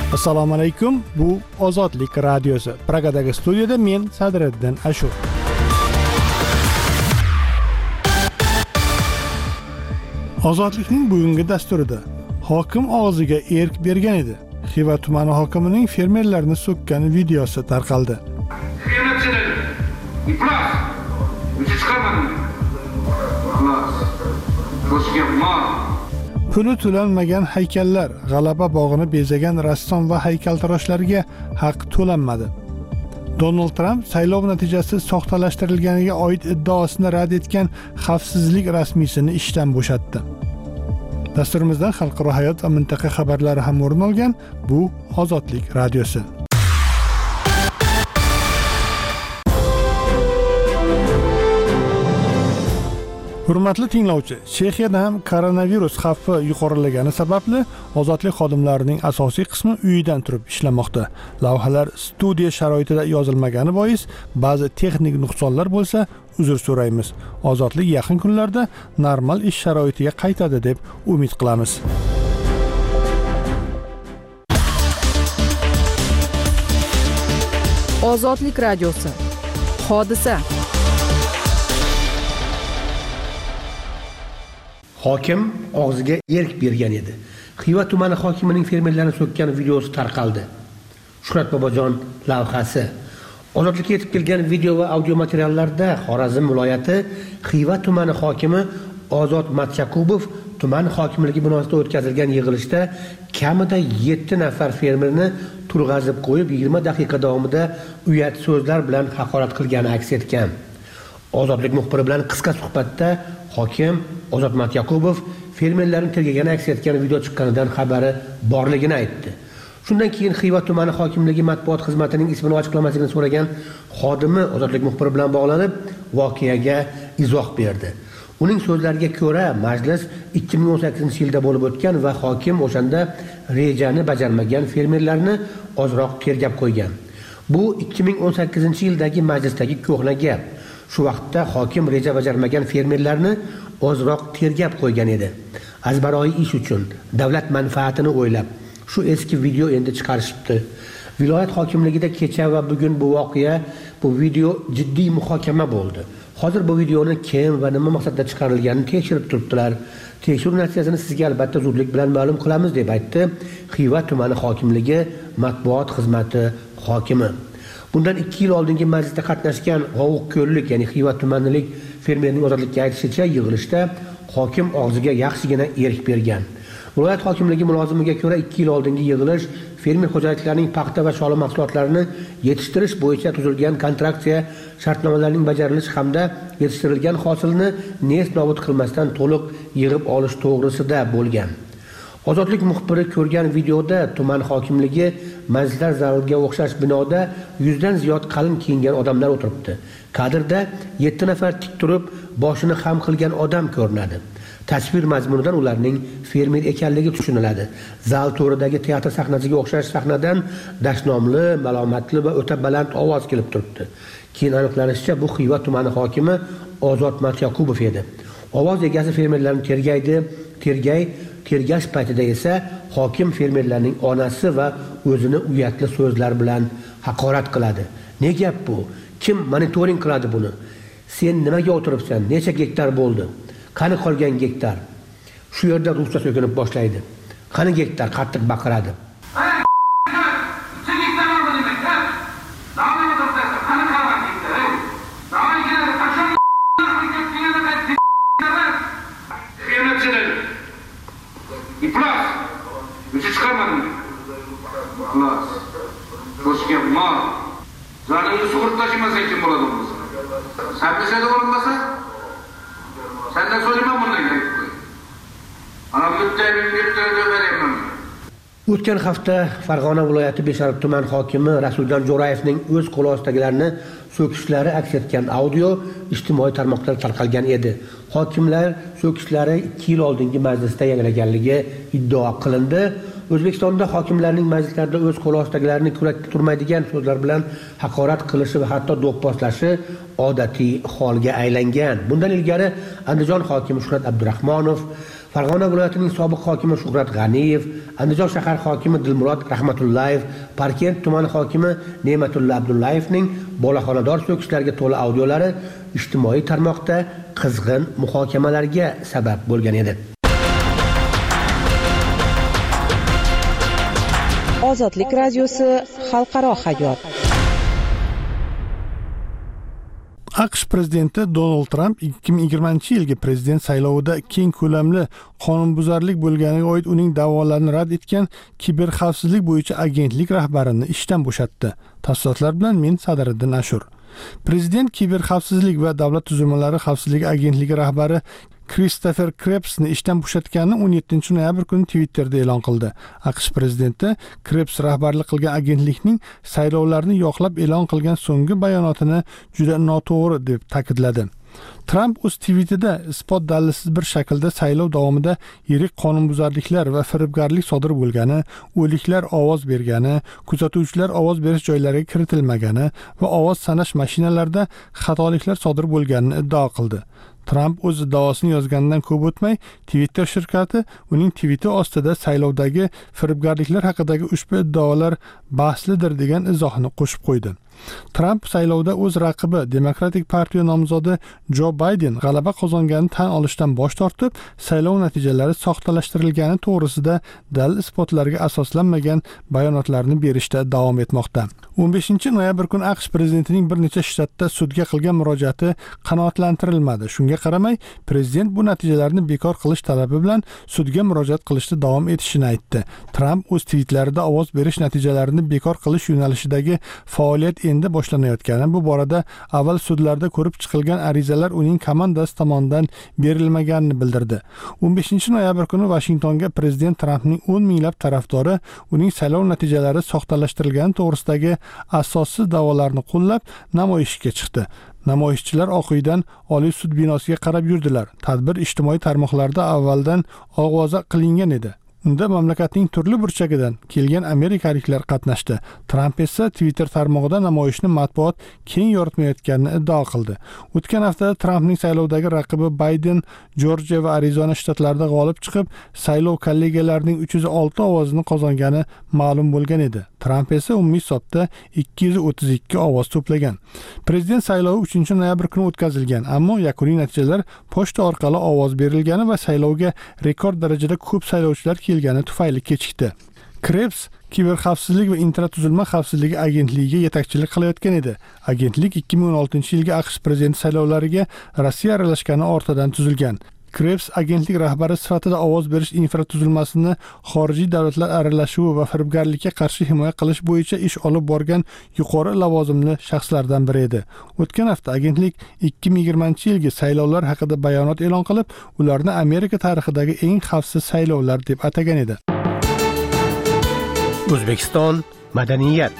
Assalomu alaykum. Bu Ozodlik radiosi. Pragadagi studiyada men Sadriddin Ashur. Ozodlikning bugungi dasturida hokim og'ziga erk bergan edi. Xiva tumani hokimining fermerlarni so'kkan videosi tarqaldi. Puli to'lanmagan haykallar, G'alaba bog'ini bezagan rassom va haykaltaroshlarga haq to'lanmadi. Donald Trump saylov natijasi soxtalashtirilganiga oid iddaosini rad etgan xavfsizlik rasmiysini ishdan bo'shatdi. Dasturimizdan xalqaro hayot va mintaqa xabarlari ham o'rin olgan. Bu Ozodlik radiosi. Hurmatli tinglovchi, Chexiyada ham koronavirus xavfi yuqorilagani sababli ozodlik xodimlarining asosiy qismi uyidan turib ishlamoqda. Lavhalar studiya sharoitida yozilmagani bois ba'zi texnik nuqsonlar bo'lsa, uzr so'raymiz. Ozodlik yaqin kunlarda normal ish sharoitiga qaytadi deb umid qilamiz. Ozodlik radiosi. Hodisa. Hokim og'ziga erk bergan edi. Xiva tumani hokimining fermerlarni so'kkan videosi tarqaldi. Shuhrat Bobojon lavhasi. Ozodlikka yetib kelgan video va audio materiallarda Xorazm viloyati Xiva tumani hokimi Ozod Matyakubov tuman hokimligi binosida o'tkazilgan yig'ilishda kamida 7 nafar fermerni turg'azib qo'yib 20 daqiqa davomida uyat so'zlar bilan haqorat qilgani aks etgan. Ozodlik muxbiri bilan qisqa suhbatda hokim Ozod Matyakubov fermerlarning tergagani aks etgan video chiqqanidan xabari borligini aytdi. Shundan keyin Xiva tumani hokimligi matbuot xizmatining ismini ochiqlamasligini so'ragan xodimi Ozodlik muxbiri bilan bog'lanib, voqeaga izoh berdi. Uning so'zlariga ko'ra, majlis 2018-yilda bo'lib o'tgan va hokim o'shanda rejani bajarmagan fermerlarni ozroq tergab qo'ygan. Bu 2018-yildagi majlisdagi ko'hna gap. Shu vaqtda hokim reja bajarmagan fermerlarni ozroq tergab qo'ygan edi. Azbaroyi ish uchun, davlat manfaatini o'ylab, shu eski video endi chiqarishibdi. Viloyat hokimligida kecha va bugun bu video jiddiy muhokama bo'ldi. Hozir bu videoni kim va nima maqsadda chiqarilganini tekshirib turibdilar. Tekshiruv natijasini sizga albatta zudlik bilan ma'lum qilamiz deb aytdi Xiva tumani hokimligi matbuot xizmati hokimi. Bundan 2 yil oldingi majlisda qatnashgan G'ovuqko'llik, ya'ni Xiva tumanilik fermerning ozodlikka aytishicha yig'ilishda hokim og'ziga yaxshigina erk bergan. Viloyat hokimligi mulozimiga ko'ra 2 yil oldingi yig'ilish fermer xo'jaliklarining paxta va shola mahsulotlarini yetishtirish bo'yicha tuzilgan kontraktsiya shartnomalarining bajarilishi hamda yetishtirilgan hosilni nest nobud qilmasdan to'liq yig'ib olish to'g'risida bo'lgan. Ozodlik muxbiri ko'rgan videoda tuman hokimligi majlislar zaliga o'xshash binoda 100 dan ziyod qalin kiyingan odamlar o'tiribdi. Kadrda 7 nafar tik turib, boshini xam qilgan odam ko'rinadi. Tasvir mazmunidan ularning fermer ekanligi tushuniladi. Zal to'ridagi teatr sahnasiga o'xshash sahnadan dashnomli, malomatli va o'ta baland ovoz kelib turibdi. Keyin aniqlanishicha, bu Xiva tumani hokimi Ozod Matyakubov edi. Ovoz egasi fermerlarni tergash paytida esa hokim fermerlarning onasi va o'zini uyatli so'zlar bilan haqorat qiladi. Ne gap bu? Kim monitoring qiladi buni? Sen nimaga o'tiribsan? Necha gektar bo'ldi? Qani qolgan gektar? Shu yerda ruscha so'kinib boshlaydi. Qani gektar? Qattiq baqiradi. Zanını sug'urib tashimasang kim bo'ladi bo'lsa? Sabrisada bo'lmasa, sendan so'rayman bundan gap. Ana muttayim deb beraman. O'tgan hafta Farg'ona viloyati Beshariq tuman hokimi Rasuljon Jo'rayevning o'z qo'li ostidagilarni so'kishlari aks etgan audio ijtimoiy tarmoqlarda tarqalgan edi. Hokimlar so'kishlari 2 yil oldingi majlisda yangraganligi iddao qilindi. O'zbekistonda hokimlarning majlislarda o'z qo'li ostidagilarni kurakka turmaydigan so'zlar bilan haqorat qilishi va hatto do'pposlashi odatiy holga aylangan. Bundan ilgari Andijon hokimi Shuhrat Abdurahmonov, Farg'ona viloyatining sobiq hokimi Shuhrat G'aniyev, Andijon shahar hokimi Dilmurod Rahmatullayev, Parkent tumani hokimi Ne'matulla Abdullayevning bolaxonador so'kishlarga to'la audiolari ijtimoiy tarmoqda qizg'in muhokamalarga sabab bo'lgan edi. Ozodlik radiosi xalqaro hayot. AQSh prezidenti Donald Trump 2020-yilgi prezident saylovida keng ko'lamli qonunbuzarlik bo'lganiga oid uning da'volarini rad etgan kiberxavfsizlik bo'yicha agentlik rahbarini ishdan bo'shatdi. Tafsilotlar bilan men Sadriddin Ashur. Prezident kiberxavfsizlik va davlat tuzilmalari xavfsizligi agentligi rahbari Christopher Krebsni ishdan bo'shatganini 17-noyabr kuni Twitterda e'lon qildi. AQSh prezidenti Krebs rahbarlik qilgan agentlikning saylovlarni yoqlab e'lon qilgan so'nggi bayonotini juda noto'g'ri deb ta'kidladi. Trump o'z tweetida isbot dalilsiz bir shaklda saylov davomida yirik qonunbuzarliklar va firibgarlik sodir bo'lgani, o'liklar ovoz bergani, kuzatuvchilar ovoz berish joylariga kiritilmagani va ovoz sanash mashinalarida xatoliklar sodir bo'lganini iddao qildi. Trump o'z iddaosini yozganidan ko'p o'tmay, Twitter shirkati uning tviti ostida saylovdagi firibgarliklar haqidagi ushbu iddaolar bahslidir degan izohni qo'shib qo'ydi. Trump saylovda o'z raqibi Demokratik partiya nomzodi Jo Bayden g'alaba qozonganini tan olishdan bosh tortib, saylov natijalari soxtalashtirilgani to'g'risida dalil isbotlarga asoslanmagan bayonotlarni berishda davom etmoqda. 15-noyabr kuni AQSh prezidentining bir necha shtatda sudga qilgan murojaati qanoatlantirilmadi. Shunga qaramay, prezident bu natijalarni bekor qilish talabi bilan sudga murojaat qilishda davom etishini aytdi. Trump o'z tweetlarida ovoz berish natijalarini bekor qilish yo'nalishidagi faoliyat endi boshlanayotgani, bu borada avval sudlarda ko'rib chiqilgan arizalar uning komandasi tomonidan berilmaganini bildirdi. 15-noyabr kuni Vashingtonga prezident Trumpning 10 minglab tarafdori uning saylov natijalari soxtalashtirilgani to'g'risidagi asossiz da'volarni qo'llab namoyishga chiqdi. Namoyishchilar Oq uydan Oliy sud binosiga qarab yurdilar. Tadbir ijtimoiy tarmoqlarda avvaldan ovoza qilingan edi. Unda mamlakatning turli burchagidan kelgan amerikaliklar qatnashdi. Trump esa Twitter tarmog'ida namoyishni matbuot keng yoritmayotganini iddao qildi. O'tgan haftada Trumpning saylovdagi raqibi Bayden Jorjiya va Arizona shtatlarida g'olib chiqib, saylov kollegiyalarining 306 ovozini qozongani ma'lum bo'lgan edi. Trump esa umumiy hisobda 232 ovoz to'plagan. Prezident saylovi 3-noyabr kuni o'tkazilgan, ammo yakuniy natijalar pochta orqali ovoz berilgani va saylovga rekord darajada ko'p saylovchilar kelgani tufayli kechikdi. Krebs kiberxavfsizlik va infratuzilma xavfsizligi agentligiga yetakchilik qilayotgan edi. Agentlik 2016-yilgi AQSh prezidenti saylovlariga Rossiya aralashgani ortidan tuzilgan. Krebs agentlik rahbari sifatida ovoz berish infratuzilmasini xorijiy davlatlar aralashuvi va firibgarlikka qarshi himoya qilish bo'yicha ish olib borgan yuqori lavozimli shaxslardan biri edi. O'tgan hafta agentlik 2020-yilgi saylovlar haqida bayonot e'lon qilib, ularni Amerika tarixidagi eng xavfsiz saylovlar deb atagan edi. O'zbekiston madaniyat.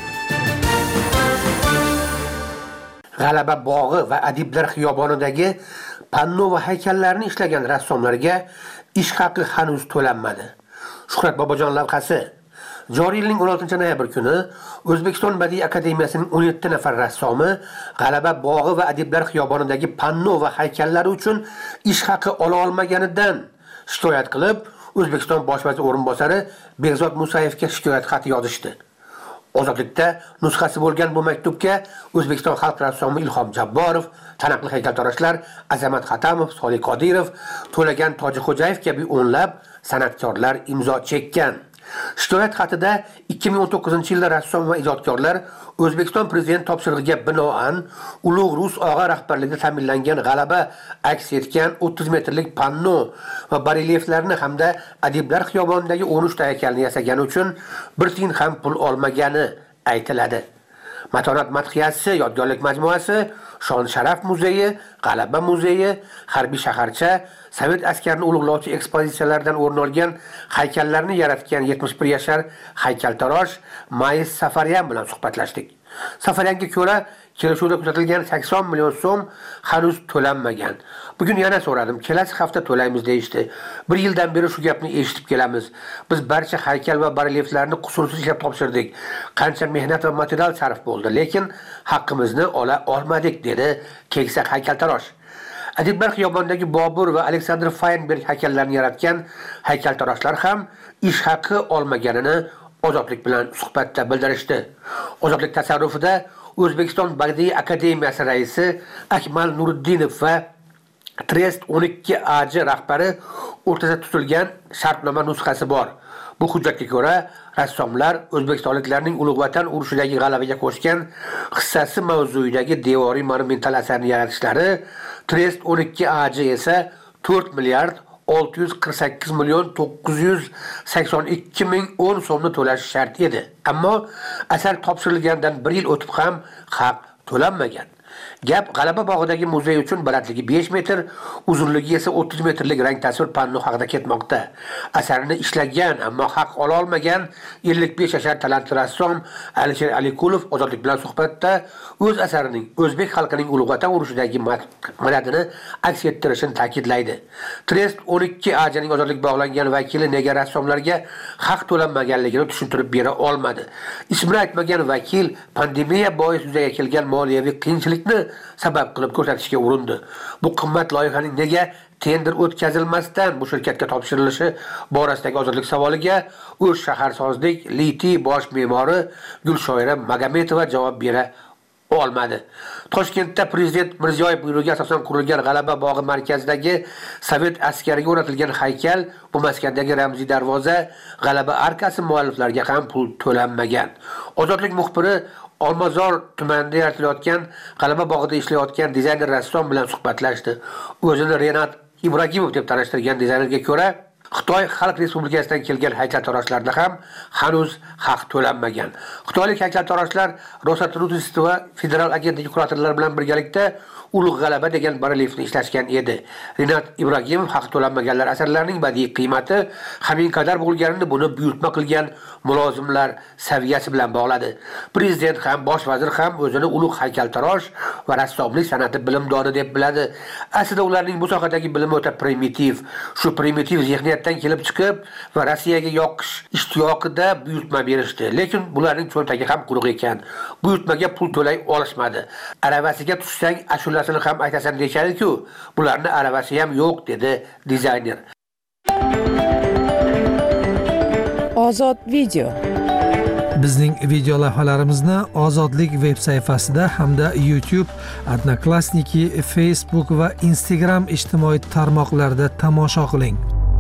G'alaba bog'i va Adiblar xiyobonidagi panno va haykallarni ishlagan rassomlarga ish haqi hanuz to'lanmadi. Shuhrat Bobojon lavhasi. Joriy yilning 16-noyabr kuni O'zbekiston Badiiy akademiyasining 17 nafar rassomi G'alaba bog'i va Adiblar xiyobonidagi panno va haykallari uchun ish haqi ola olmaganidan shikoyat qilib, O'zbekiston bosh vazir o'rinbosari Behzod Musayevga shikoyat xati yozishdi. Ozodlikda nusxasi bo'lgan bu maktubga O'zbekiston xalq rassomi Ilhom Jabborov, taniqli haykaltaroshlar Azamat Xatamov, Solih Qodirov, To'lagan Tojixo'jayev kabi o'nlab san'atkorlar imzo chekkan. Shikoyat xatida 2019-yilda rassom va ijodkorlar O'zbekiston prezident topshirig'iga binoan ulug' Rus og'a rahbarligida ta'minlangan g'alaba aks etgan 30 metrlik panno va barelyeflarni hamda Adiblar xiyobonidagi 13 ta haykalni yasagani uchun bir tiyin ham pul olmagani aytiladi. Matonat madhiyasi yodgorlik majmuasi, Shon Sharaf muzeyi, G'alaba muzeyi, Harbiy shaharcha, Sovet askarini ulug'lovchi ekspozitsiyalardan o'rin olgan haykallarni yaratgan 71 yashar haykaltarosh Mayis Safaryan bilan suhbatlashdik. Safaryanga ko'ra, kelishuvda kuzatilgan 80 million so'm hanuz to'lanmagan. Bugun yana so'radim, kelasi hafta to'laymiz deyishdi. Bir yildan beri shu gapni eshitib kelamiz. Biz barcha haykal va barelyeflarni qusursiz ishlab topshirdik. Qancha mehnat va material sarf bo'ldi, lekin haqqimizni ola olmadik, dedi keksa haykaltarosh. Adiblar xiyobonidagi Bobur va Aleksandr Feinberg haykallarini yaratgan haykaltaroshlar ham ish haqi olmaganini Ozodlik bilan suhbatda bildirishdi. Ozodlik tasarrufida O'zbekiston Badiiy akademiyasi raisi Akmal Nuriddinov va Trest 12AJ rahbari o'rtasida tuzilgan shartnoma nusxasi bor. Bu hujjatga ko'ra, rassomlar O'zbekistonliklarning Ulug' Vatan urushidagi g'alabaga qo'shgan hissasi mavzuidagi devoriy monumental asarni yaratishlari, Trest 12AJ esa 4 milliard 648 million 982 ming 10 so'mni to'lashi shart edi. Ammo asar topshirilgandan 1 yil o'tib ham haq to'lanmagan. Gap G'alaba bog'idagi muzey uchun balandligi 5 metr, uzunligi esa 30 metrlik rang tasvir panno haqida ketmoqda. Asarni ishlagan, ammo haq ola olmagan 55 yashar talantli rassom Alisher Alikulov Ozodlik bilan suhbatda o'z asarining o'zbek xalqining Ulug' Vatan urushidagi madadini aks ettirishini ta'kidlaydi. Trest 12AJ ning Ozodlik bog'langan vakili nega rassomlarga haq to'lanmaganligini tushuntirib bera olmadi. Ismini aytmagan vakil pandemiya bois yuzaga kelgan moliyaviy qiyinchilikni sabab qilib ko'rsatishga urindi. Bu qimmat loyihaning nega tender o'tkazilmasdan bu shirkatga topshirilishi borasidagi ozodlik savoliga o'z shaharsozlik litiy bosh me'mori Gulshoira Magametova javob bera olmadi. Toshkentda prezident Mirziyoyev buyrug'iga asosan qurilgan G'alaba bog'i markazidagi sovet askariga o'rnatilgan haykal, bu maskandagi ramziy darvoza, G'alaba arkasi mualliflariga ham pul to'lanmagan. Ozodlik muxbiri Olmazor tumanida yaratilayotgan G'alaba bog'ida ishlayotgan dizayner rassom bilan suhbatlashdi. O'zini Rinat Ibragimov deb tanishtirgan dizaynerga ko'ra, Xitoy Xalq Respublikasidan kelgan haykaltaroshlarda ham hanuz haq to'lanmagan. Xitoylik haykaltaroshlar Rosatrudist va federal agentligi kuratorlari bilan birgalikda Ulug' G'alaba degan barelifni ishlashgan edi. Rinat Ibragimov haq to'lanmaganlar asarlarining badiiy qiymati hamin qadar bo'lganini buni buyurtma qilgan mulozimlar saviyasi bilan bog'ladi. Prezident ham, bosh vazir ham o'zini ulug' haykaltarosh va rassomlik san'ati bilimdoni deb biladi. Aslida ularning bu sohadagi bilimi o'ta primitiv. Shu primitiv zihniyatdan kelib chiqib va Rossiyaga yoqish ishtiyoqida buyurtma berishdi. Lekin bularning cho'ntagi ham quruq ekan. Buyurtmaga pul to'lay olishmadi. Aravasiga tushsang ashulasini ham aytasan deyishadi-ku, bularni aravasi ham yo'q dedi dizayner. Ozod video. Bizning video lavhalarimizni Ozodlik veb sayfasida hamda YouTube, Odnoklassniki, Facebook va Instagram ijtimoiy tarmoqlarida tomosha qiling.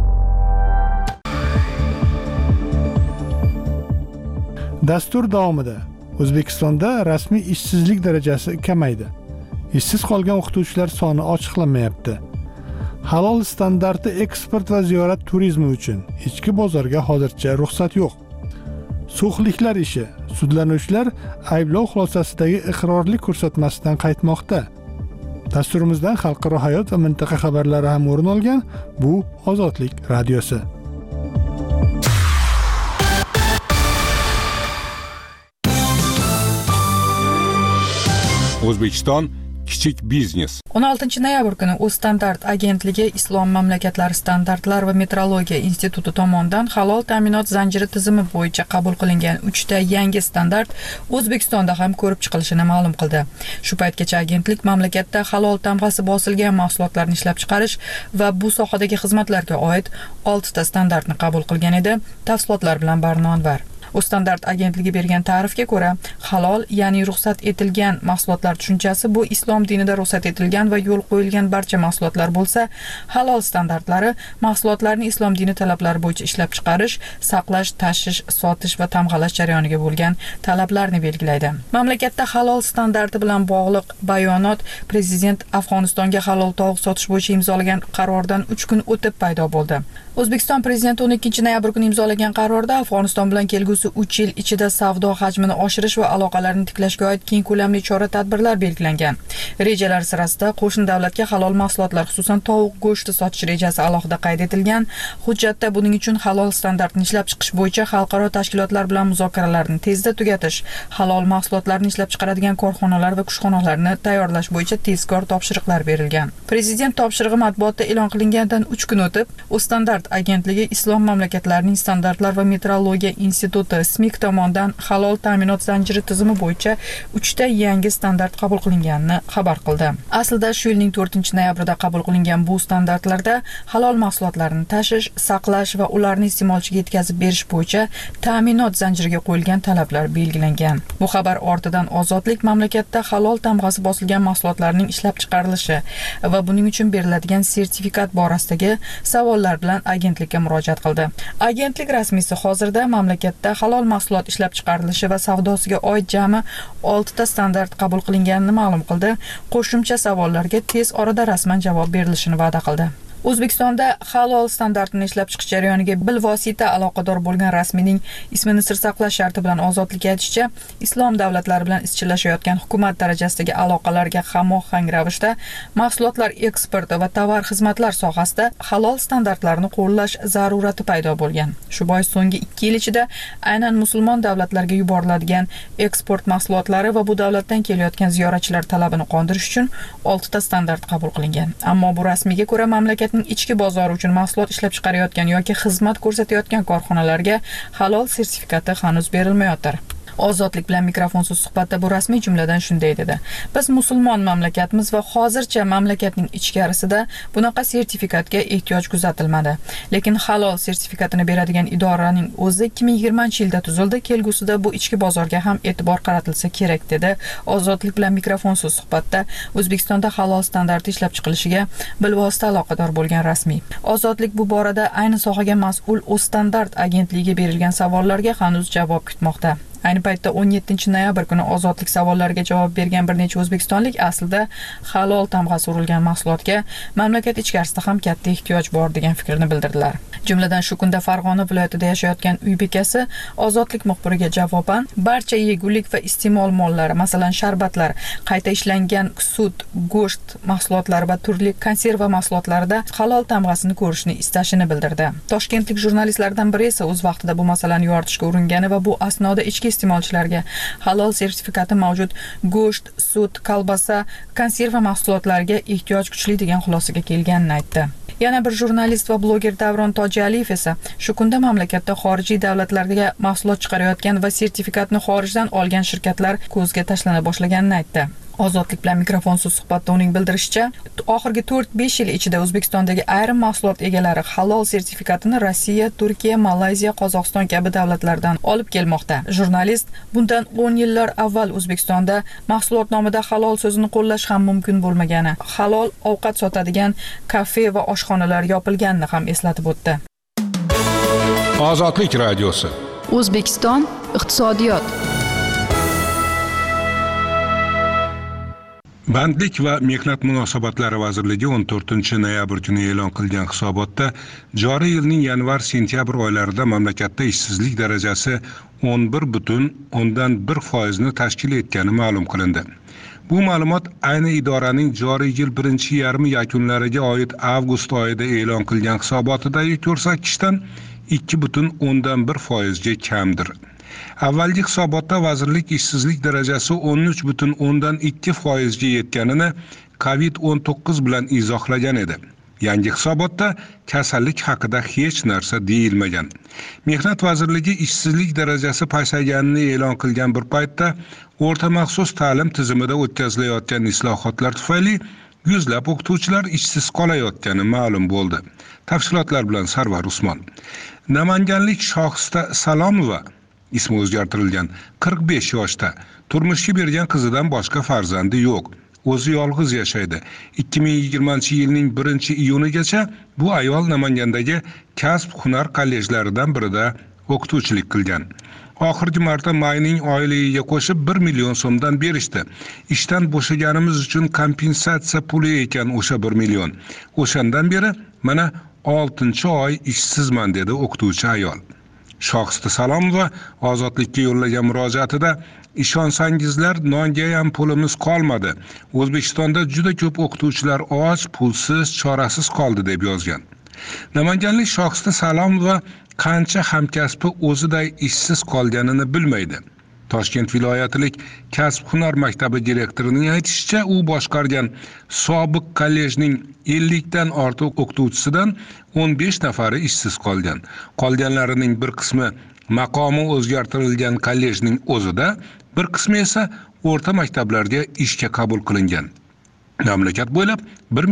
Dastur davomida O'zbekistonda rasmiy ishsizlik darajasi kamaydi. Ishsiz qolgan o'qituvchilar soni ochiqlanmayapti. Halol standarti eksport va ziyorat turizmi uchun ichki bozorga hozircha ruxsat yo'q. Sug'liqlar ishi. Sudlanuvchilar ayblov xulosasidagi iqrorlik ko'rsatmasidan qaytmoqda. Dasturimizdan xalqaro hayot va mintaqa xabarlari ham o'rin olgan. Bu Ozodlik radiosi. O'zbekiston kichik biznes. 16 noyabr kuni O'zstandart agentligi Islom mamlakatlari standartlar va metrologiya instituti tomonidan halol ta'minot zanjiri tizimi bo'yicha qabul qilingan 3 ta yangi standart O'zbekistonda ham ko'rib chiqilishini ma'lum qildi. Shu paytgacha agentlik mamlakatda halol tamg'asi bosilgan mahsulotlarni ishlab chiqarish va bu sohadagi xizmatlarga oid 6 ta standartni qabul qilgan edi. Tafsilotlar bilan Barno Anvar. O'zstandart agentligi bergan ta'rifga ko'ra, halol, ya'ni ruxsat etilgan mahsulotlar tushunchasi bu islom dinida ruxsat etilgan va yo'l qo'yilgan barcha mahsulotlar bo'lsa, halol standartlari mahsulotlarni islom dini talablari bo'yicha ishlab chiqarish, saqlash, tashish, sotish va tamg'alash jarayoniga bo'lgan talablarni belgilaydi. Mamlakatda halol standarti bilan bog'liq bayonot Prezident Afg'onistonga halol tovuq sotish bo'yicha imzolagan qarordan 3 kun o'tib paydo bo'ldi. O'zbekiston prezidenti 12 noyabr kuni imzolagan qarorda Afg'oniston bilan kelgusi 3 yil ichida savdo hajmini oshirish va aloqalarni tiklashga oid keng ko'lamli chora-tadbirlar belgilangan. Rejalar sirasida qo'shni davlatga halol mahsulotlar, xususan tovuq go'shti sotish rejasi alohida qayd etilgan. Hujjatda buning uchun halol standartni ishlab chiqish bo'yicha xalqaro tashkilotlar bilan muzokaralarni tezda tugatish, halol mahsulotlarni ishlab chiqaradigan korxonalar va kushxonalarni tayyorlash bo'yicha tezkor topshiriqlar berilgan. Prezident topshirig'i matbuotda e'lon qilingandan 3 kun o'tib, O'zstandart agentligi Islom mamlakatlarining standartlar va metrologiya instituti SMIK tomonidan halol ta'minot zanjiri tizimi bo'yicha 3 ta yangi standart qabul qilinganini xabar qildi. Aslida shu yilning 4-noyabrida qabul qilingan bu standartlarda halol mahsulotlarni tashish, saqlash va ularni iste'molchiga yetkazib berish bo'yicha ta'minot zanjiriga qo'yilgan talablar belgilangan. Bu xabar ortidan Ozodlik mamlakatda halol tamg'asi bosilgan mahsulotlarning ishlab chiqarilishi va buning uchun beriladigan sertifikat borasidagi savollar bilan agentlikka murojaat qildi. Agentlik rasmiysi hozirda mamlakatda halol mahsulot ishlab chiqarilishi va savdosiga oid jami 6 ta standart qabul qilinganini ma'lum qildi. Qo'shimcha savollarga tez orada rasman javob berilishini va'da qildi. O'zbekistonda halol standartini ishlab chiqish jarayoniga bilvosita aloqador bo'lgan rasmiyning ismini sir saqlash sharti bilan Ozodlik aytishicha, islom davlatlari bilan izchillashayotgan hukumat darajasidagi aloqalarga hamohang ravishda mahsulotlar eksporti va tovar xizmatlar sohasida halol standartlarni qo'llash zarurati paydo bo'lgan. Shu bois so'nggi 2 yil ichida aynan musulmon davlatlarga yuboriladigan eksport mahsulotlari va bu davlatdan kelayotgan ziyoratchilar talabini qondirish uchun 6 ta standart qabul qilingan. Ammo bu rasmiyga ko'ra mamlakat ichki bozori uchun mahsulot ishlab chiqarayotgan yoki xizmat ko'rsatayotgan korxonalarga halol sertifikati hanuz berilmayotir. Ozodlik bilan mikrofonsiz suhbatda bu rasmiy jumladan shunday dedi: Biz musulmon mamlakatmiz va hozircha mamlakatning ichkarisida bunaqa sertifikatga ehtiyoj kuzatilmadi. Lekin halol sertifikatini beradigan idoraning o'zi 2020-yilda tuzildi. Kelgusida bu ichki bozorga ham e'tibor qaratilsa kerak dedi. Ozodlik bilan mikrofonsiz suhbatda O'zbekistonda halol standarti ishlab chiqilishiga bilvosita aloqador bo'lgan rasmiy. Ozodlik bu borada ayni sohaga mas'ul O'zstandart agentligiga berilgan savollarga hanuz javob kutmoqda. Ayni paytda 17-noyabr kuni Ozodlik savollariga javob bergan bir necha o'zbekistonlik aslida halol tamg'asi urilgan mahsulotga mamlakat ichkarisida ham katta ehtiyoj bor degan fikrni bildirdilar. Jumladan shu kunda Farg'ona viloyatida yashayotgan uy bekasi Ozodlik muxbiriga javoban barcha yegulik va iste'mol mollari, masalan sharbatlar, qayta ishlangan sut, go'sht mahsulotlari va turli konserva mahsulotlarida halol tamg'asini ko'rishni istashini bildirdi. Toshkentlik jurnalistlardan biri esa o'z vaqtida bu masalani yoritishga uringani va bu asnoda ichki iste'molchilarga halol sertifikati mavjud go'sht, sut, kolbasa, konserva mahsulotlariga ehtiyoj kuchli degan xulosaga kelganini aytdi. Yana bir jurnalist va bloger Davron Tojaliyev esa shu kunda mamlakatda xorijiy davlatlarga mahsulot chiqarayotgan va sertifikatni xorijdan olgan shirkatlar ko'zga tashlana boshlaganini aytdi. Ozodlik bilan mikrofonsiz suhbatda uning bildirishicha, oxirgi 4-5 yil ichida O'zbekistondagi ayrim mahsulot egalari halol sertifikatini Rossiya, Turkiya, Malayziya, Qozog'iston kabi davlatlardan olib kelmoqda. Jurnalist bundan 10 yillar avval O'zbekistonda mahsulot nomida halol so'zini qo'llash ham mumkin bo'lmagani, halol ovqat sotadigan kafe va oshxonalar yopilganini ham eslatib o'tdi. Ozodlik radiosi. O'zbekiston iqtisodiyot. Bandlik va mehnat munosabatlari vazirligi 14-noyabr kuni e'lon qilgan hisobotda joriy yilning yanvar-sentyabr oylarida mamlakatda ishsizlik darajasi 11,1% ni tashkil etgani ma'lum qilindi. Bu ma'lumot ayni idoraning joriy yil birinchi yarmi yakunlariga oid avgust oyida e'lon qilgan hisobotidagi ko'rsatkichdan 2,1% ga kamdir. Avvalgi hisobotda vazirlik ishsizlik darajasi 13,2% ga yetganini COVID-19 bilan izohlagan edi. Yangi hisobotda kasallik haqida hech narsa deyilmagan. Mehnat vazirligi ishsizlik darajasi pasayganini e'lon qilgan bir paytda o'rta maxsus ta'lim tizimida o'tkazilayotgan islohotlar tufayli yuzlab o'qituvchilar ishsiz qolayotgani ma'lum bo'ldi. Tafsilotlar bilan Sarvar Usmon. Namanganlik Shohista Salomova ismi o'zgartirilgan 45 yoshda turmushga bergan qizidan boshqa farzandi yo'q. O'zi yolg'iz yashaydi. 2020-yilning 1-iyunigacha bu ayol Namangandagi kasb-hunar kollejlaridan birida o'qituvchilik qilgan. Oxirgi marta mayning oilaga qo'shib 1 million so'mdan berishdi. Ishdan bo'shaganimiz uchun kompensatsiya puli ekan o'sha 1 million. O'shandan beri mana 6-oy ishsizman dedi o'qituvchi ayol. Shohista Salomova Ozodlikka yo'llagan murojaatida ishonsangizlar nonga ham pulimiz qolmadi. O'zbekistonda juda ko'p o'qituvchilar och, pulsiz, chorasiz qoldi deb yozgan. Namanganlik Shohista Salomova qancha hamkasbi o'ziday ishsiz qolganini bilmaydi. Toshkent viloyatilik kasb-hunar maktabi direktorining aytishicha, u boshqargan sobiq kollejning 50 dan ortiq o'qituvchisidan 15 nafari ishsiz qolgan. Qolganlarining bir qismi maqomi o'zgartirilgan kollejning o'zida, bir qismi esa o'rta maktablarga ishga qabul qilingan. Mamlakat bo'ylab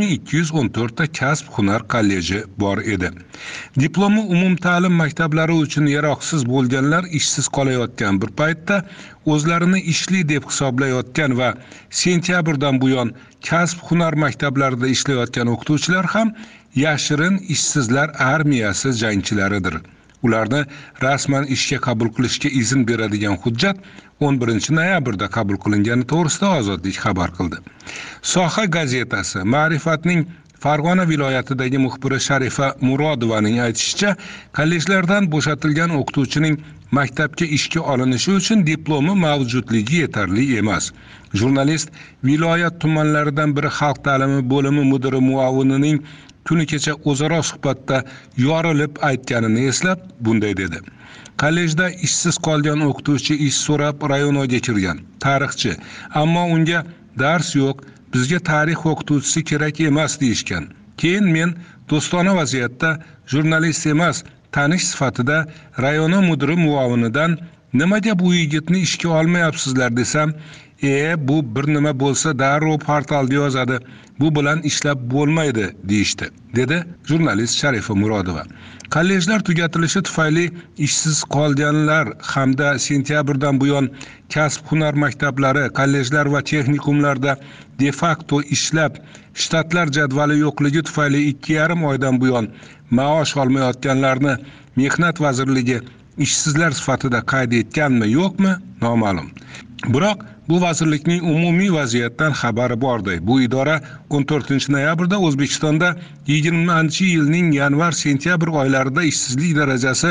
1214 ta kasb-hunar kolleji bor edi. Diplomi umumta'lim maktablari uchun yaroqsiz bo'lganlar ishsiz qolayotgan bir paytda o'zlarini ishli deb hisoblayotgan va sentyabrdan buyon kasb-hunar maktablarida ishlayotgan o'qituvchilar ham yashirin ishsizlar armiyasi jangchilaridir. Ularni rasman ishga qabul qilishga izn beradigan hujjat 11 noyabrda qabul qilingani to'g'risida Ozodlik xabar qildi. Soha gazetasi Ma'rifatning Farg'ona viloyatidagi muxbiri Sharifa Murodovaning aytishicha, kollejlardan bo'shatilgan o'qituvchining maktabga ishga olinishi uchun diplomi mavjudligi yetarli emas. Jurnalist viloyat tumanlaridan biri xalq ta'limi bo'limi mudiri muavinining kuni kecha o'zaro suhbatda yorilib aytganini eslab bunday dedi. Kollejda ishsiz qolgan o'qituvchi ish so'rab rayonga kirgan. Tarixchi, ammo unga dars yo'q, bizga tarix o'qituvchisi kerak emas deyishgan. Keyin men do'stona vaziyatda jurnalist emas, tanish sifatida rayona mudiri muavinidan nimaga bu yigitni ishga olmayapsizlar desam, bu bir nima bo'lsa darrov portalda yozadi. Bu bilan ishlab bo'lmaydi deyishdi, dedi jurnalist Sharifa Murodova. Kollejlar tugatilishi tufayli ishsiz qolganlar hamda sentyabrdan buyon kasb-hunar maktablari, kollejlar va texnikumlarda de facto ishlab, shtatlar jadvali yo'qligi tufayli 2,5 oydan buyon maosh olmayotganlarni Mehnat vazirligi ishsizlar sifatida qayd etganmi, yo'qmi, noma'lum. Biroq bu vazirlikning umumiy vaziyatdan xabari borday. Bu idora 14 noyabrda O'zbekistonda 20-yilning yanvar-sentyabr oylarida ishsizlik darajasi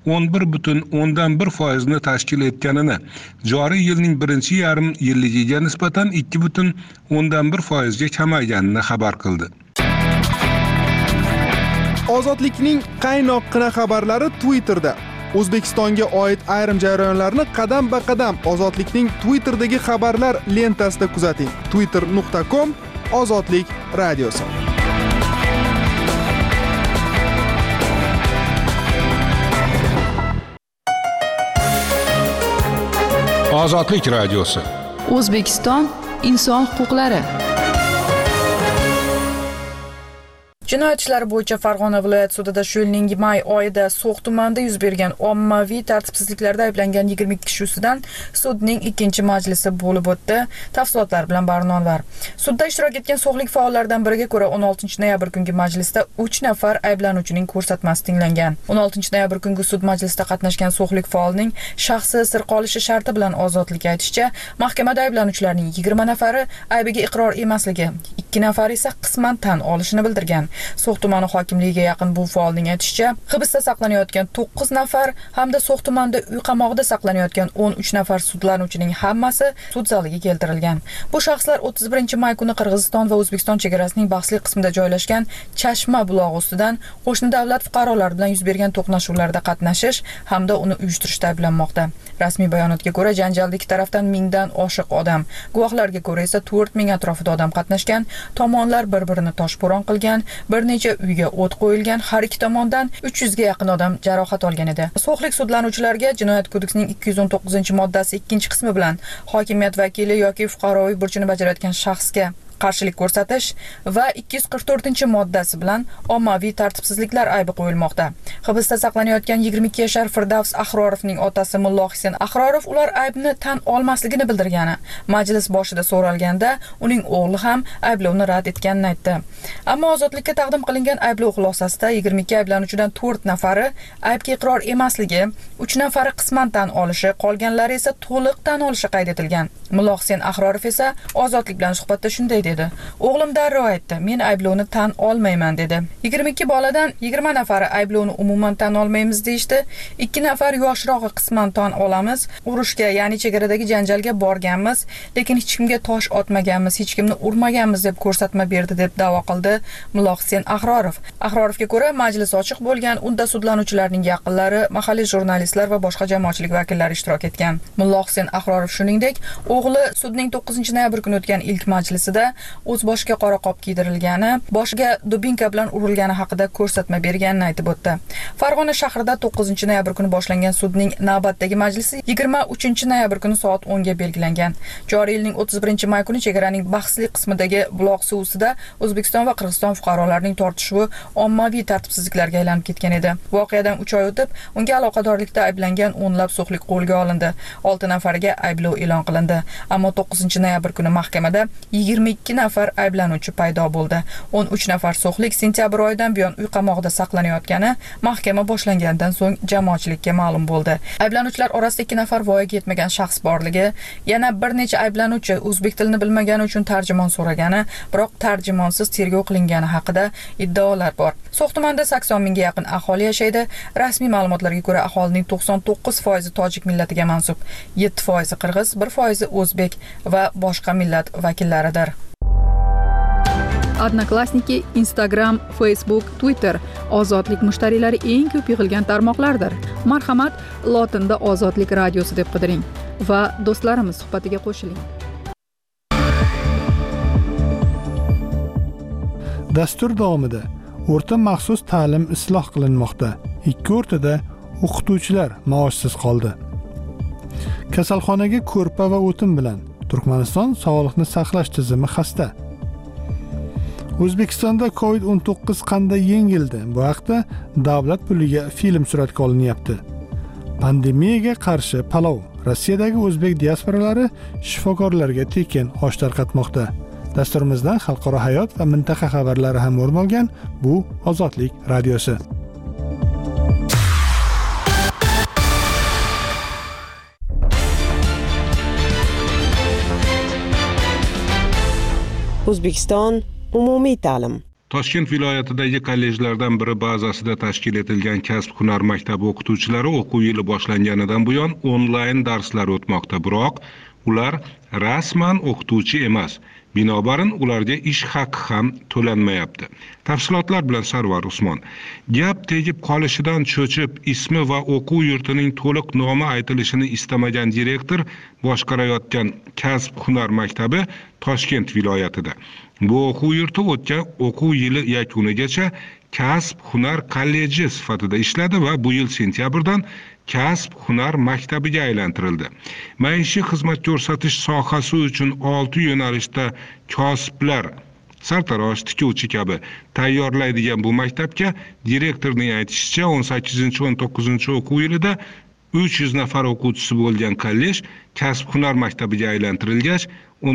11,1% ni tashkil etganini, joriy yilning birinchi yarim yilligiga nisbatan 2,1% ga kamayganini xabar qildi. Ozodlikning qaynoqqina xabarlari Twitterda. O'zbekistonga oid ayrim jarayonlarni qadam-ba-qadam Ozodlikning Twitterdagi xabarlar lentasida kuzating. twitter.com/Ozodlik radiosi. Ozodlik radiosi. O'zbekiston inson huquqlari. Jinoyat ishlari bo'yicha Farg'ona viloyat sudida shu yilning may oyida So'x tumanida yuz bergan ommaviy tartibsizliklarda ayblangan 22 kishi ustidan sudning 2-majlisi bo'lib o'tdi. Tafsilotlar bilan Barnonlar. Sudda ishtirok etgan so'xlik faollaridan biriga ko'ra 16 noyabr kungi majlisda 3 nafar ayblanuvchining ko'rsatmasi tinglangan. 16 noyabr kungi sud majlisida qatnashgan so'xlik faolning shaxsi sir qolishi sharti bilan Ozodlik aytishicha, mahkamada ayblanuvchilarning 20 nafari aybiga iqror emasligi, 2 nafari esa qisman tan olishini bildirgan. So'x tumani hokimligiga yaqin bu faolning aytishicha, hibsda saqlanayotgan 9 nafar hamda So'x tumanida uy qamog'ida saqlanayotgan 13 nafar sudlanuvchining hammasi sud zaliga keltirilgan. Bu shaxslar 31 may kuni Qirg'iziston va O'zbekiston chegarasining bahsli qismida joylashgan Chashma bulog'i ustidan qo'shni davlat fuqarolari bilan yuz bergan to'qnashuvlarda qatnashish hamda uni uyushtirishda ayblanmoqda. Rasmiy bayonotga ko'ra, janjalda ikki tarafdan 1000 dan oshiq odam, guvohlarga ko'ra esa 4000 atrofida odam qatnashgan, tomonlar bir-birini toshbo'ron qilgan, bir necha uyga o't qo'yilgan, har ikki tomondan 300 ga yaqin odam jarohat olgan edi. So'xlik sudlanuvchilarga Jinoyat kodeksining 219-moddasi 2-qismi bilan hokimiyat vakili yoki fuqaroviy burchini bajarayotgan shaxsga qarshilik ko'rsatish va 244-moddasi bilan ommaviy tartibsizliklar aybi qo'yilmoqda. Hibsda saqlanayotgan 22 yashar Firdavs Ahrorovning otasi Mullo Hussein Ahrorov ular aybni tan olmasligini bildirgani. Majlis boshida so'ralganda uning o'g'li ham ayblovni rad etganini aytdi. Ammo Ozodlikka taqdim qilingan ayblov xulosasida 22 ayblanuvchidan 4 nafari aybga iqror emasligi, 3 nafari qisman tan olishi, qolganlari esa to'liq tan olishi qayd etilgan. Mullo Hussein Ahrorov esa Ozodlik bilan suhbatda shunday dedi. O'g'lim darrov aytdi, men ayblovni tan olmayman dedi. 22 boladan 20 nafari ayblovni umuman tan olmaymiz deyishdi. 2 nafar yoshrog'i qisman tan olamiz. Urushga, ya'ni chegaradagi janjalga borganmiz, lekin hech kimga tosh otmaganmiz, hech kimni urmaganmiz deb ko'rsatma berdi deb da'vo qildi Mullo Husayn Ahrorov. Ahrorovga ko'ra, majlis ochiq bo'lgan, unda sudlanuvchilarning yaqinlari, mahalliy jurnalistlar va boshqa jamoatchilik vakillari ishtirok etgan. Mullo Husayn Ahrorov shuningdek, o'g'li sudning 9-noyabr kuni o'tgan ilk majlisida o'z boshiga qora qop kiydirilgani, boshiga dubinka bilan urilgani haqida ko'rsatma berganini aytib o'tdi. Farg'ona shahrida 9-noyabr kuni boshlangan sudning navbatdagi majlisi 23-noyabr kuni soat 10 ga belgilangan. Joriy yilning 31-may kuni chegaraning bahsli qismidagi buloq suvida O'zbekiston va Qirg'iziston fuqarolarining tortishuvi ommaviy tartibsizliklarga aylanib ketgan edi. Voqeadan 3 oy o'tib, unga aloqadorlikda ayblangan o'nlab so'xlik qo'lga olindi. 6 nafariga ayblov e'lon qilindi. Ammo 9-noyabr kuni mahkamada 22 nafar ayblanuvchi paydo bo'ldi. 13 nafar so'xlik sentyabr oyidan buyon uy qamoqida saqlanayotgani mahkama boshlangandan so'ng jamoatchilikka ma'lum bo'ldi. Ayblanuvchilar orasida 2 nafar voyaga yetmagan shaxs borligi, yana bir necha ayblanuvchi o'zbek tilini bilmagani uchun tarjimon so'ragani, biroq tarjimonsiz tergov qilingani haqida iddaolar bor. So'x tumanida 80 mingga yaqin aholi yashaydi. Rasmiy ma'lumotlarga ko'ra, aholining 99% tojik millatiga mansub, 7% qirg'iz, 1% o'zbek va boshqa millat vakillaridir. Odnoklassniki, Instagram, Facebook, Twitter ozodlik mushtariylari eng ko'p yig'ilgan tarmoqlardir. Marhamat, lotinda Ozodlik radiosi deb qidiring va do'stlarimiz suhbatiga qo'shiling. Dastur davomida o'rta maxsus ta'lim isloh qilinmoqda. 2 o'rtada o'qituvchilar maoshsiz qoldi. Kasalxonaga ko'rpa va o'tin bilan Turkmaniston sog'liqni saqlash tizimi xasta. O'zbekistonda COVID-19 qanday yengildi? Bu haqda davlat puliga film suratga olinyapti. Pandemiyaga qarshi palov. Rossiyadagi o'zbek diasporalari shifokorlarga tekin osh tarqatmoqda. Dasturimizdan xalqaro hayot va mintaqa xabarlari ham o'rin olgan. Bu Ozodlik radiosi. O'zbekiston umumiy ta'lim. Toshkent viloyatidagi kollejlardan biri bazasida tashkil etilgan kasb-hunar maktabi o'qituvchilari o'quv yili boshlanganidan buyon onlayn darslar o'tmoqda, biroq ular rasman o'qituvchi emas. Binobarin ularga ish haqi ham to'lanmayapti. Tafsilotlar bilan Sarvar Usmon. Gap tegib qolishidan cho'chib, ismi va o'quv yurtining to'liq nomi aytilishini istamagan direktor boshqarayotgan kasb-hunar maktabi Toshkent viloyatida. Bu o'quv yurti o'tgan o'quv yili yakunigacha kasb-hunar kolleji sifatida ishladi va bu yil sentyabrdan kasb-hunar maktabiga aylantirildi. Maishiy xizmat ko'rsatish sohasi uchun 6 yo'nalishda kosiblar, sartarosh, tikuvchi kabi tayyorlaydigan bu maktabga direktorning aytishicha 18-19 o'quv yilida 300 nafar o'quvchisi bo'lgan kollej kasb-hunar maktabiga aylantirilgach,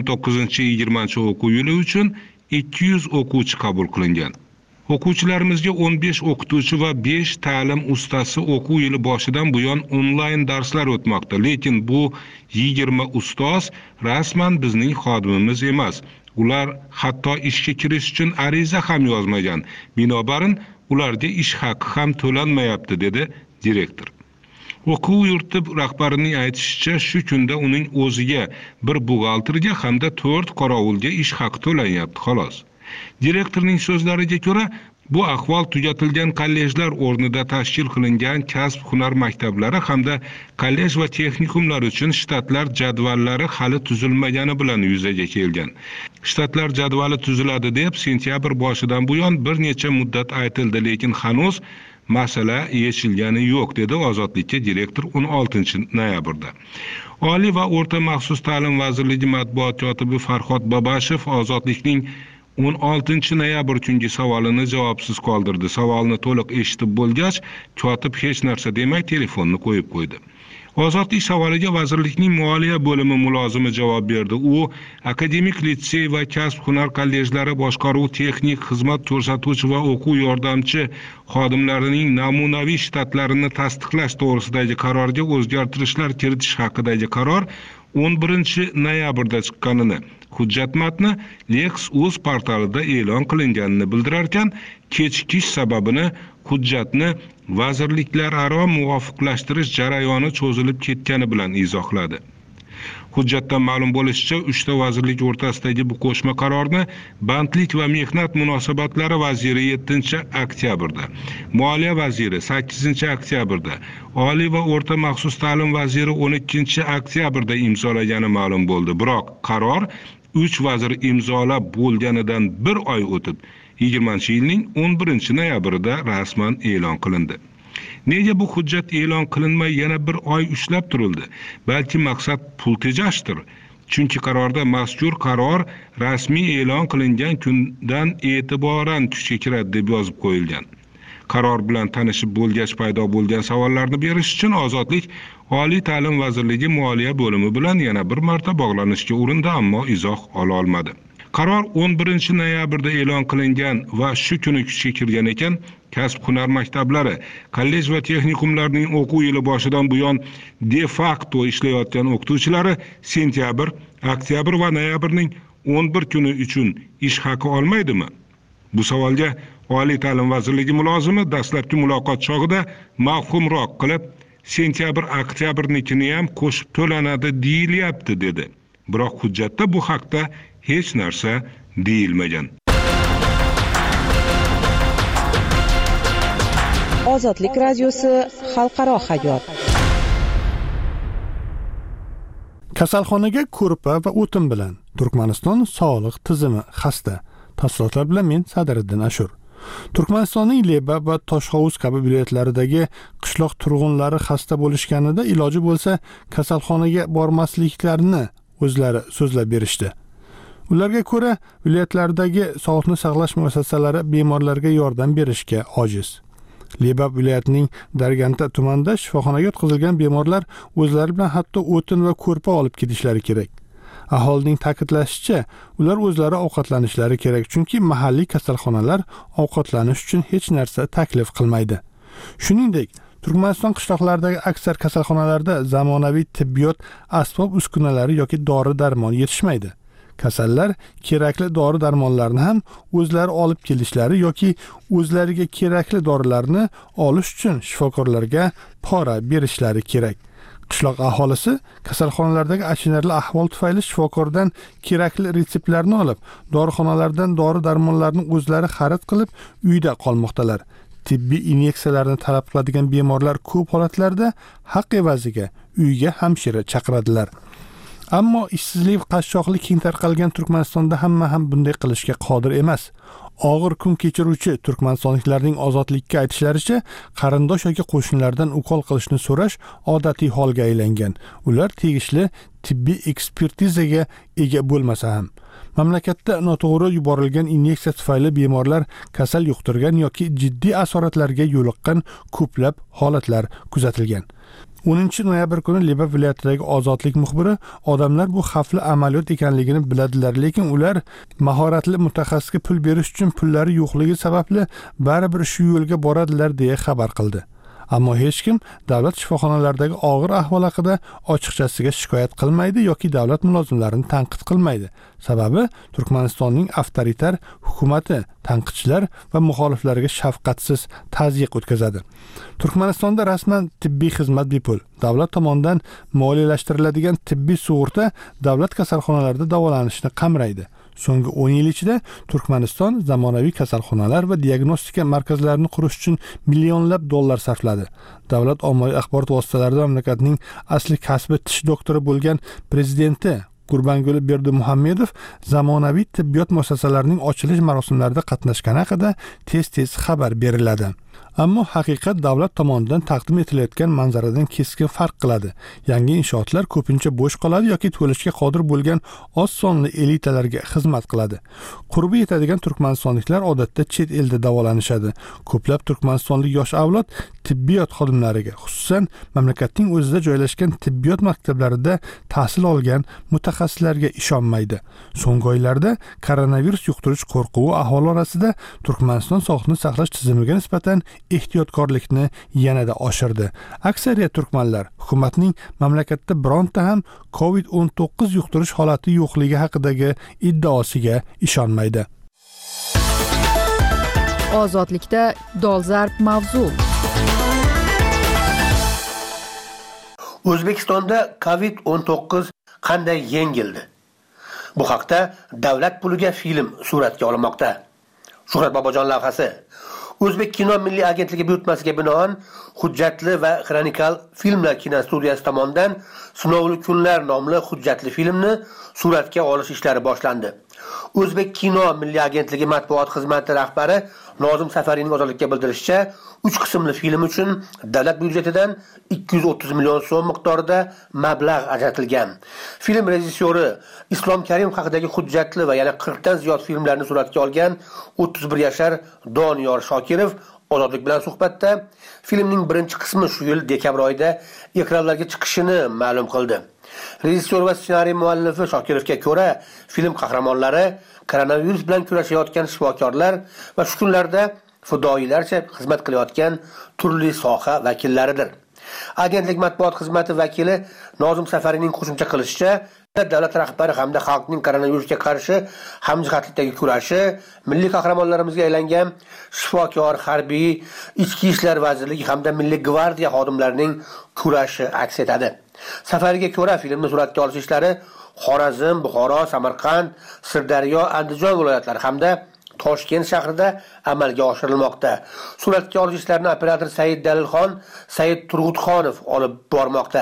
19-20 o'quv yili uchun 200 o'quvchi qabul qilingan. O'quvchilarimizga 15 o'qituvchi va 5 ta'lim ustasi o'quv yili boshidan buyon onlayn darslar o'tmoqda, lekin bu 20 ustoz rasman bizning xodimimiz emas. Ular hatto ishga kirish uchun ariza ham yozmagan. Binobarin ularga ish haqi ham to'lanmayapti, dedi direktor. O'quv yurti rahbarining aytishicha, shu kunda uning o'ziga, bir buxgalterga hamda 4 qorovulga ish haqi to'lanyapti, xolos. Direktorning so'zlariga ko'ra, bu ahvol tugatilgan kollejlar o'rnida tashkil qilingan kasb-hunar maktablari hamda kollej va texnikumlar uchun shtatlar jadvallari hali tuzilmagani bilan yuzaga kelgan. Shtatlar jadvali tuziladi deb sentyabr boshidan buyon bir necha muddat aytildi, lekin hanuz masala yechilgani yo'q, dedi Ozodlikka direktor 16-noyabrda. Oliy va o'rta maxsus ta'lim vazirligi matbuot kotibi Farhod Babashev Ozodlikning 16-noyabr kungi savolini javobsiz qoldirdi. Savolni to'liq eshitib bo'lgach, kotib hech narsa demay telefonni qo'yib qo'ydi. Ozodlik savoliga vazirlikning moliya bo'limi mulozimi javob berdi. U akademik litsey va kasb-hunar kollejlari boshqaruv texnik xizmat ko'rsatuvchi va o'quv yordamchi xodimlarining namunaviy shtatlarini tasdiqlash to'g'risidagi qarorga o'zgartirishlar kiritish haqidagi qaror 11 noyabrda chiqqanini, hujjat matni Lex.uz portalida e'lon qilinganini bildirarkan, kechikish sababini hujjatni vazirliklararo muvofiqlashtirish jarayoni cho'zilib ketgani bilan izohladi. Hujjatdan ma'lum bo'lishicha, 3 vazirlik o'rtasidagi bu qo'shma qarorni Bandlik va mehnat munosabatlari vaziri 7-oktyabrda, Moliya vaziri 8-oktyabrda, Oliy va o'rta maxsus ta'lim vaziri 12-oktyabrda imzolagani ma'lum bo'ldi. Biroq qaror 3 vazir imzolab bo'lganidan 1 oy o'tib, 20-yilning 11 noyabrida rasman e'lon qilindi. Nega bu hujjat e'lon qilinmay yana 1 oy ushlab turildi? Balki maqsad pul tejashdir. Chunki qarorda mazkur qaror rasmiy e'lon qilingan kundan e'tiboran kuchga kiradi deb yozib qo'yilgan. Qaror bilan tanishib bo'lgach paydo bo'lgan savollarni berish uchun Ozodlik Oliy ta'lim vazirligi Moliya bo'limi bilan yana bir marta bog'lanishga urindi, ammo izoh ola olmadi. Qaror 11 noyabrda e'lon qilingan va shu kuni kuchga kirgan ekan, kasb-hunar maktablari, kollej va texnikumlarning o'quv yili boshidan buyon de facto ishlayotgan o'qituvchilari sentyabr, oktyabr va noyabrning 11 kuni uchun ish haqi olmaydimi? Bu savolga Oliy ta'lim vazirligi mulozimi dastlabki muloqot chog'ida mavhumroq qilib, sentyabr, oktyabrnikini ham qo'shib to'lanadi deyilyapti dedi. Biroq hujjatda bu haqda hech narsa deyilmagan. Ozodlik radiosi xalqaro hayot. Kasalxonaga ko'rpa va o'tin bilan Turkmaniston sog'liq tizimi xasta. Tafsilotlar bilan men Sadriddin Ashur. Turkmanistonning Leba va Toshhovuz kabi viloyatlaridagi qishloq turg'unlari xasta bo'lishganida iloji bo'lsa kasalxonaga bormasliklarini o'zlari so'zlab berishdi. Ularga ko'ra, viloyatlardagi sog'liqni saqlash muassasalari bemorlarga yordam berishga ojiz. Leba viloyatining Darganta tumanida shifoxonaga yotqizilgan bemorlar o'zlari bilan hatto o'tin va ko'rpa olib ketishlari kerak. Aholining ta'kidlashicha, ular o'zlari ovqatlanishlari kerak, chunki mahalliy kasalxonalar ovqatlanish uchun hech narsa taklif qilmaydi. Shuningdek, Turkmaniston qishloqlaridagi aksar kasalxonalarda zamonaviy tibbiyot asbob-uskunalari yoki dori-darmon yetishmaydi. Kasallar kerakli dori-darmonlarni ham o'zlari olib kelishlari yoki o'zlariga kerakli dorilarni olish uchun shifokorlarga pora berishlari kerak. Qishloq aholisi kasalxonalardagi achinarli ahvol tufayli shifokordan kerakli retseptlarni olib, dorixonalardan dori-darmonlarni o'zlari xarid qilib, uyda qolmoqdalar. Tibbiy inyeksiyalarni talab qiladigan bemorlar ko'p holatlarda haq evaziga uyga hamshira chaqiradilar. Ammo ishsizlik va qashshoqlik keng tarqalgan Turkmanistonda hamma ham bunday qilishga qodir emas. Og'ir kun kechiruvchi turkmanistonliklarning ozodlikka aytishlaricha, qarindosh yoki qo'shnilardan ukol qilishni so'rash odatiy holga aylangan. Ular tegishli tibbiy ekspertizaga ega bo'lmasa ham. Mamlakatda noto'g'ri yuborilgan inyeksiya tufayli bemorlar kasal yuqtirgan yoki jiddiy asoratlarga yo'liqqan ko'plab holatlar kuzatilgan. 10 noyabr kuni Leba viloyatidagi ozodlik muxbiri odamlar bu xavfli amaliyot ekanligini biladilar, lekin ular mahoratli mutaxassisga pul berish uchun pullari yo'qligi sababli baribir shu yo'lga boradilar deya xabar qildi. Ammo hech kim davlat shifoxonalaridagi og'ir ahvol haqida ochiqchasiga shikoyat qilmaydi yoki davlat mulozimlarini tanqid qilmaydi. Sababi Turkmanistonning avtoritar hukumati tanqidchilar va muxoliflarga shafqatsiz tazyiq o'tkazadi. Turkmanistonda rasman tibbiy xizmat bepul. Davlat tomonidan moliyalashtiriladigan tibbiy sug'urta davlat kasalxonalarida davolanishni qamraydi. So'nggi 10 yil ichida Turkmaniston zamonaviy kasalxonalar va diagnostika markazlarini qurish uchun millionlab dollar sarfladi. Davlat ommaviy axborot vositalarida mamlakatning asli kasbi tish doktori bo'lgan prezidenti Gurbanguli Berdimuhammedov zamonaviy tibbiyot muassasalarining ochilish marosimlarida qatnashgani haqida tez-tez xabar beriladi. Ammo haqiqat davlat tomonidan taqdim etilayotgan manzaradan keskin farq qiladi. Yangi inshootlar ko'pincha bo'sh qoladi yoki to'lishga qodir bo'lgan oz sonli elitalarga xizmat qiladi. Qurbi yetadigan turkmanistonliklar odatda chet elda davolanishadi. Ko'plab turkmanistonlik yosh avlod tibbiyot xodimlariga, xususan mamlakatning o'zida joylashgan tibbiyot maktablarida tahsil olgan mutaxassislarga ishonmaydi. So'nggi oylarda koronavirus yuqtirish qo'rquvi aholi orasida Turkmaniston sog'liqni saqlash tizimiga nisbatan ehtiyotkorlikni yanada oshirdi. Aksariyat turkmanlar hukumatning mamlakatda bironta ham COVID-19 yuqtirish holati yo'qligi haqidagi iddaosiga ishonmaydi. Ozodlikda dolzarb mavzu. O'zbekistonda COVID-19 qanday yengildi? Bu haqda davlat puliga film suratga olinmoqda. Shuhrat Bobojon lavhasi. O'zbek kino milliy agentligi buyurtmasiga binoan hujjatli va xronikal filmlar kinostudiyasi tomonidan Sinovli kunlar nomli hujjatli filmni suratga olish ishlari boshlandi. O'zbek kino milliy agentligi matbuot xizmati rahbari Nozim Safariyning ozodlikka bildirishicha, 3 qismli film uchun davlat byudjetidan 230 million so'm miqdorida mablag' ajratilgan. Film rejissyori Islom Karimov haqidagi hujjatli va yana 40 dan ziyod filmlarni suratga olgan 31 yashar Doniyor Shokirov Ozodlik bilan suhbatda filmning birinchi qismi shu yil dekabr oyida ekranlarga chiqishini ma'lum qildi. Rejissyor va ssenariy muallifi Shokirovga ko'ra, film qahramonlari koronavirus bilan kurashayotgan shifokorlar va shu kunlarda fidoyilarcha xizmat qilayotgan turli soha vakillaridir. Agentlik matbuot xizmati vakili Nozim Safariyning qo'shimcha qilishicha, davlat rahbari hamda xalqning koronavirusga qarshi hamjihatlikdagi kurashi milliy qahramonlarimizga aylangan shifokor, harbiy, ichki ishlar vazirligi hamda milliy gvardiya xodimlarining kurashi aks etadi. Safariyga ko'ra, filmni suratga olish ishlari Xorazm, Buxoro, Samarqand, Sirdaryo, Andijon viloyatlari hamda Toshkent shahrida amalga oshirilmoqda. Suratga olish ishlarini operator Said Dalilxon, Said Turg'utxonov olib bormoqda.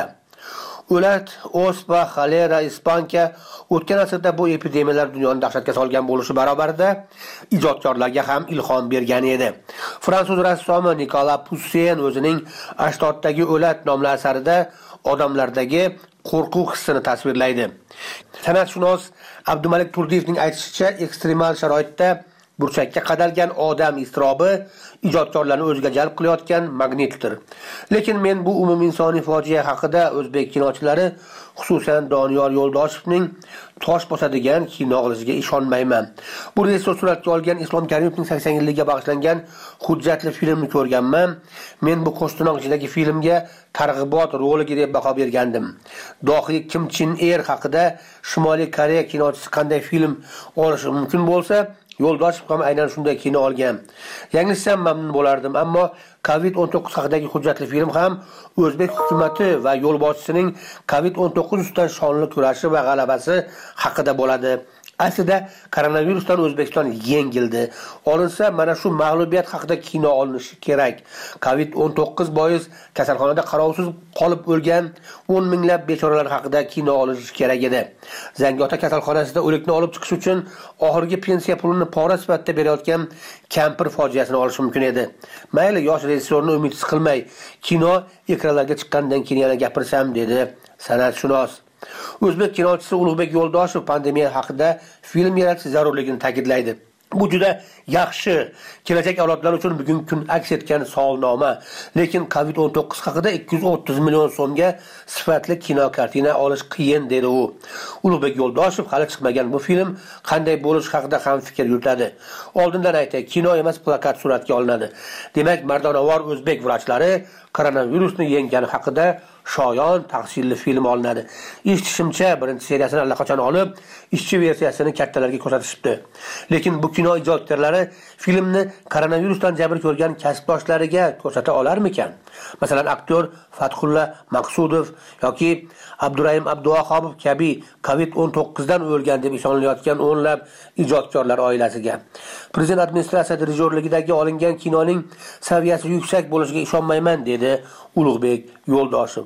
O'lat, ospa, xolera, ispanka o'tgan asrda bu epidemiyalar dunyoni dahshatga solgan bo'lishi barobarida ijodkorlarga ham ilhom bergan edi. Fransuz rassomi Nicolas Poussin o'zining Ashtotdagi o'lat nomli asarida odamlardagi qo'rquv hissini tasvirlaydi. San'atshunos Abdumalik Turdiyevning aytishicha, ekstremal sharoitda burchakka qadalgan odam iztirobi ijodkorlarni o'ziga jalb qilayotgan magnitdir. Lekin men bu umuminsoniy fojia haqida o'zbek kinochilari, xususan Doniyor Yo'ldoshevning tosh bosadigan kino qilishiga ishonmayman. Bu rejissor suratga olgan Islom Karimovning 80 yilligiga bag'ishlangan hujjatli filmni ko'rganman. Men bu qo'shto'noq ichidagi filmga targ'ibot roligi deb baho bergandim. Dohiy Kim Chen Ir haqida Shimoliy Koreya kinochisi qanday film olishi mumkin bo'lsa, Yo'ldoshev ham aynan shunday kino olgan. Yanglishsam mamnun bo'lardim, ammo COVID-19 haqidagi hujjatli film ham O'zbek hukumatı va yo'lboshchisining COVID-19 ustidan shonli kurashi va g'alabasi haqida bo'ladi. Aslida koronavirusdan O'zbekiston yengildi. Olinsa, mana shu mag'lubiyat haqida kino olinishi kerak. COVID-19 bois kasalxonada qarovsiz qolib o'lgan 10 minglab bechoralar haqida kino olinishi kerak edi. Zangiota kasalxonasida o'likni olib chiqish uchun oxirgi pensiya pulini pora sifatida berayotgan kampir fojiasini olish mumkin edi. Mayli, yosh rejissyorni umidsiz qilmay, kino ekranlarga chiqqandan keyin yana gapirsam, dedi san'atshunos. O'zbek kinochisi Ulug'bek Yo'ldoshev pandemiya haqida film yaratish zarurligini ta'kidlaydi. Bu juda yaxshi, kelajak avlodlar uchun bugungi kun aks etgan savolnoma. Lekin COVID-19 haqida 230 million so'mga sifatli kino kartina olish qiyin, dedi u. Ulug'bek Yo'ldoshev hali chiqmagan bu film qanday bo'lish haqida ham fikr yuritadi. Oldindan aytay, kino emas, plakat suratga olinadi. Demak, mardonavor o'zbek vrachlari koronavirusni yenggani haqida shoyon tafsilli film olinadi. Eshitishimcha, birinchi seriyasini allaqachon olib, ishchi versiyasini kattalarga ko'rsatishibdi. Lekin bu kino ijodkorlari filmni koronavirusdan jabr ko'rgan kasbdoshlariga ko'rsata olarmikan? Masalan, aktyor Fathulla Maqsudov yoki Abdurahim Abduvahobov kabi COVID-19 dan o'lgan deb ishonilayotgan o'nlab ijodkorlar oilasiga. Prezident administratsiya dirijorligidagi olingan kinoning saviyasi yuksak bo'lishiga ishonmayman, dedi Ulug'bek Yo'ldoshev.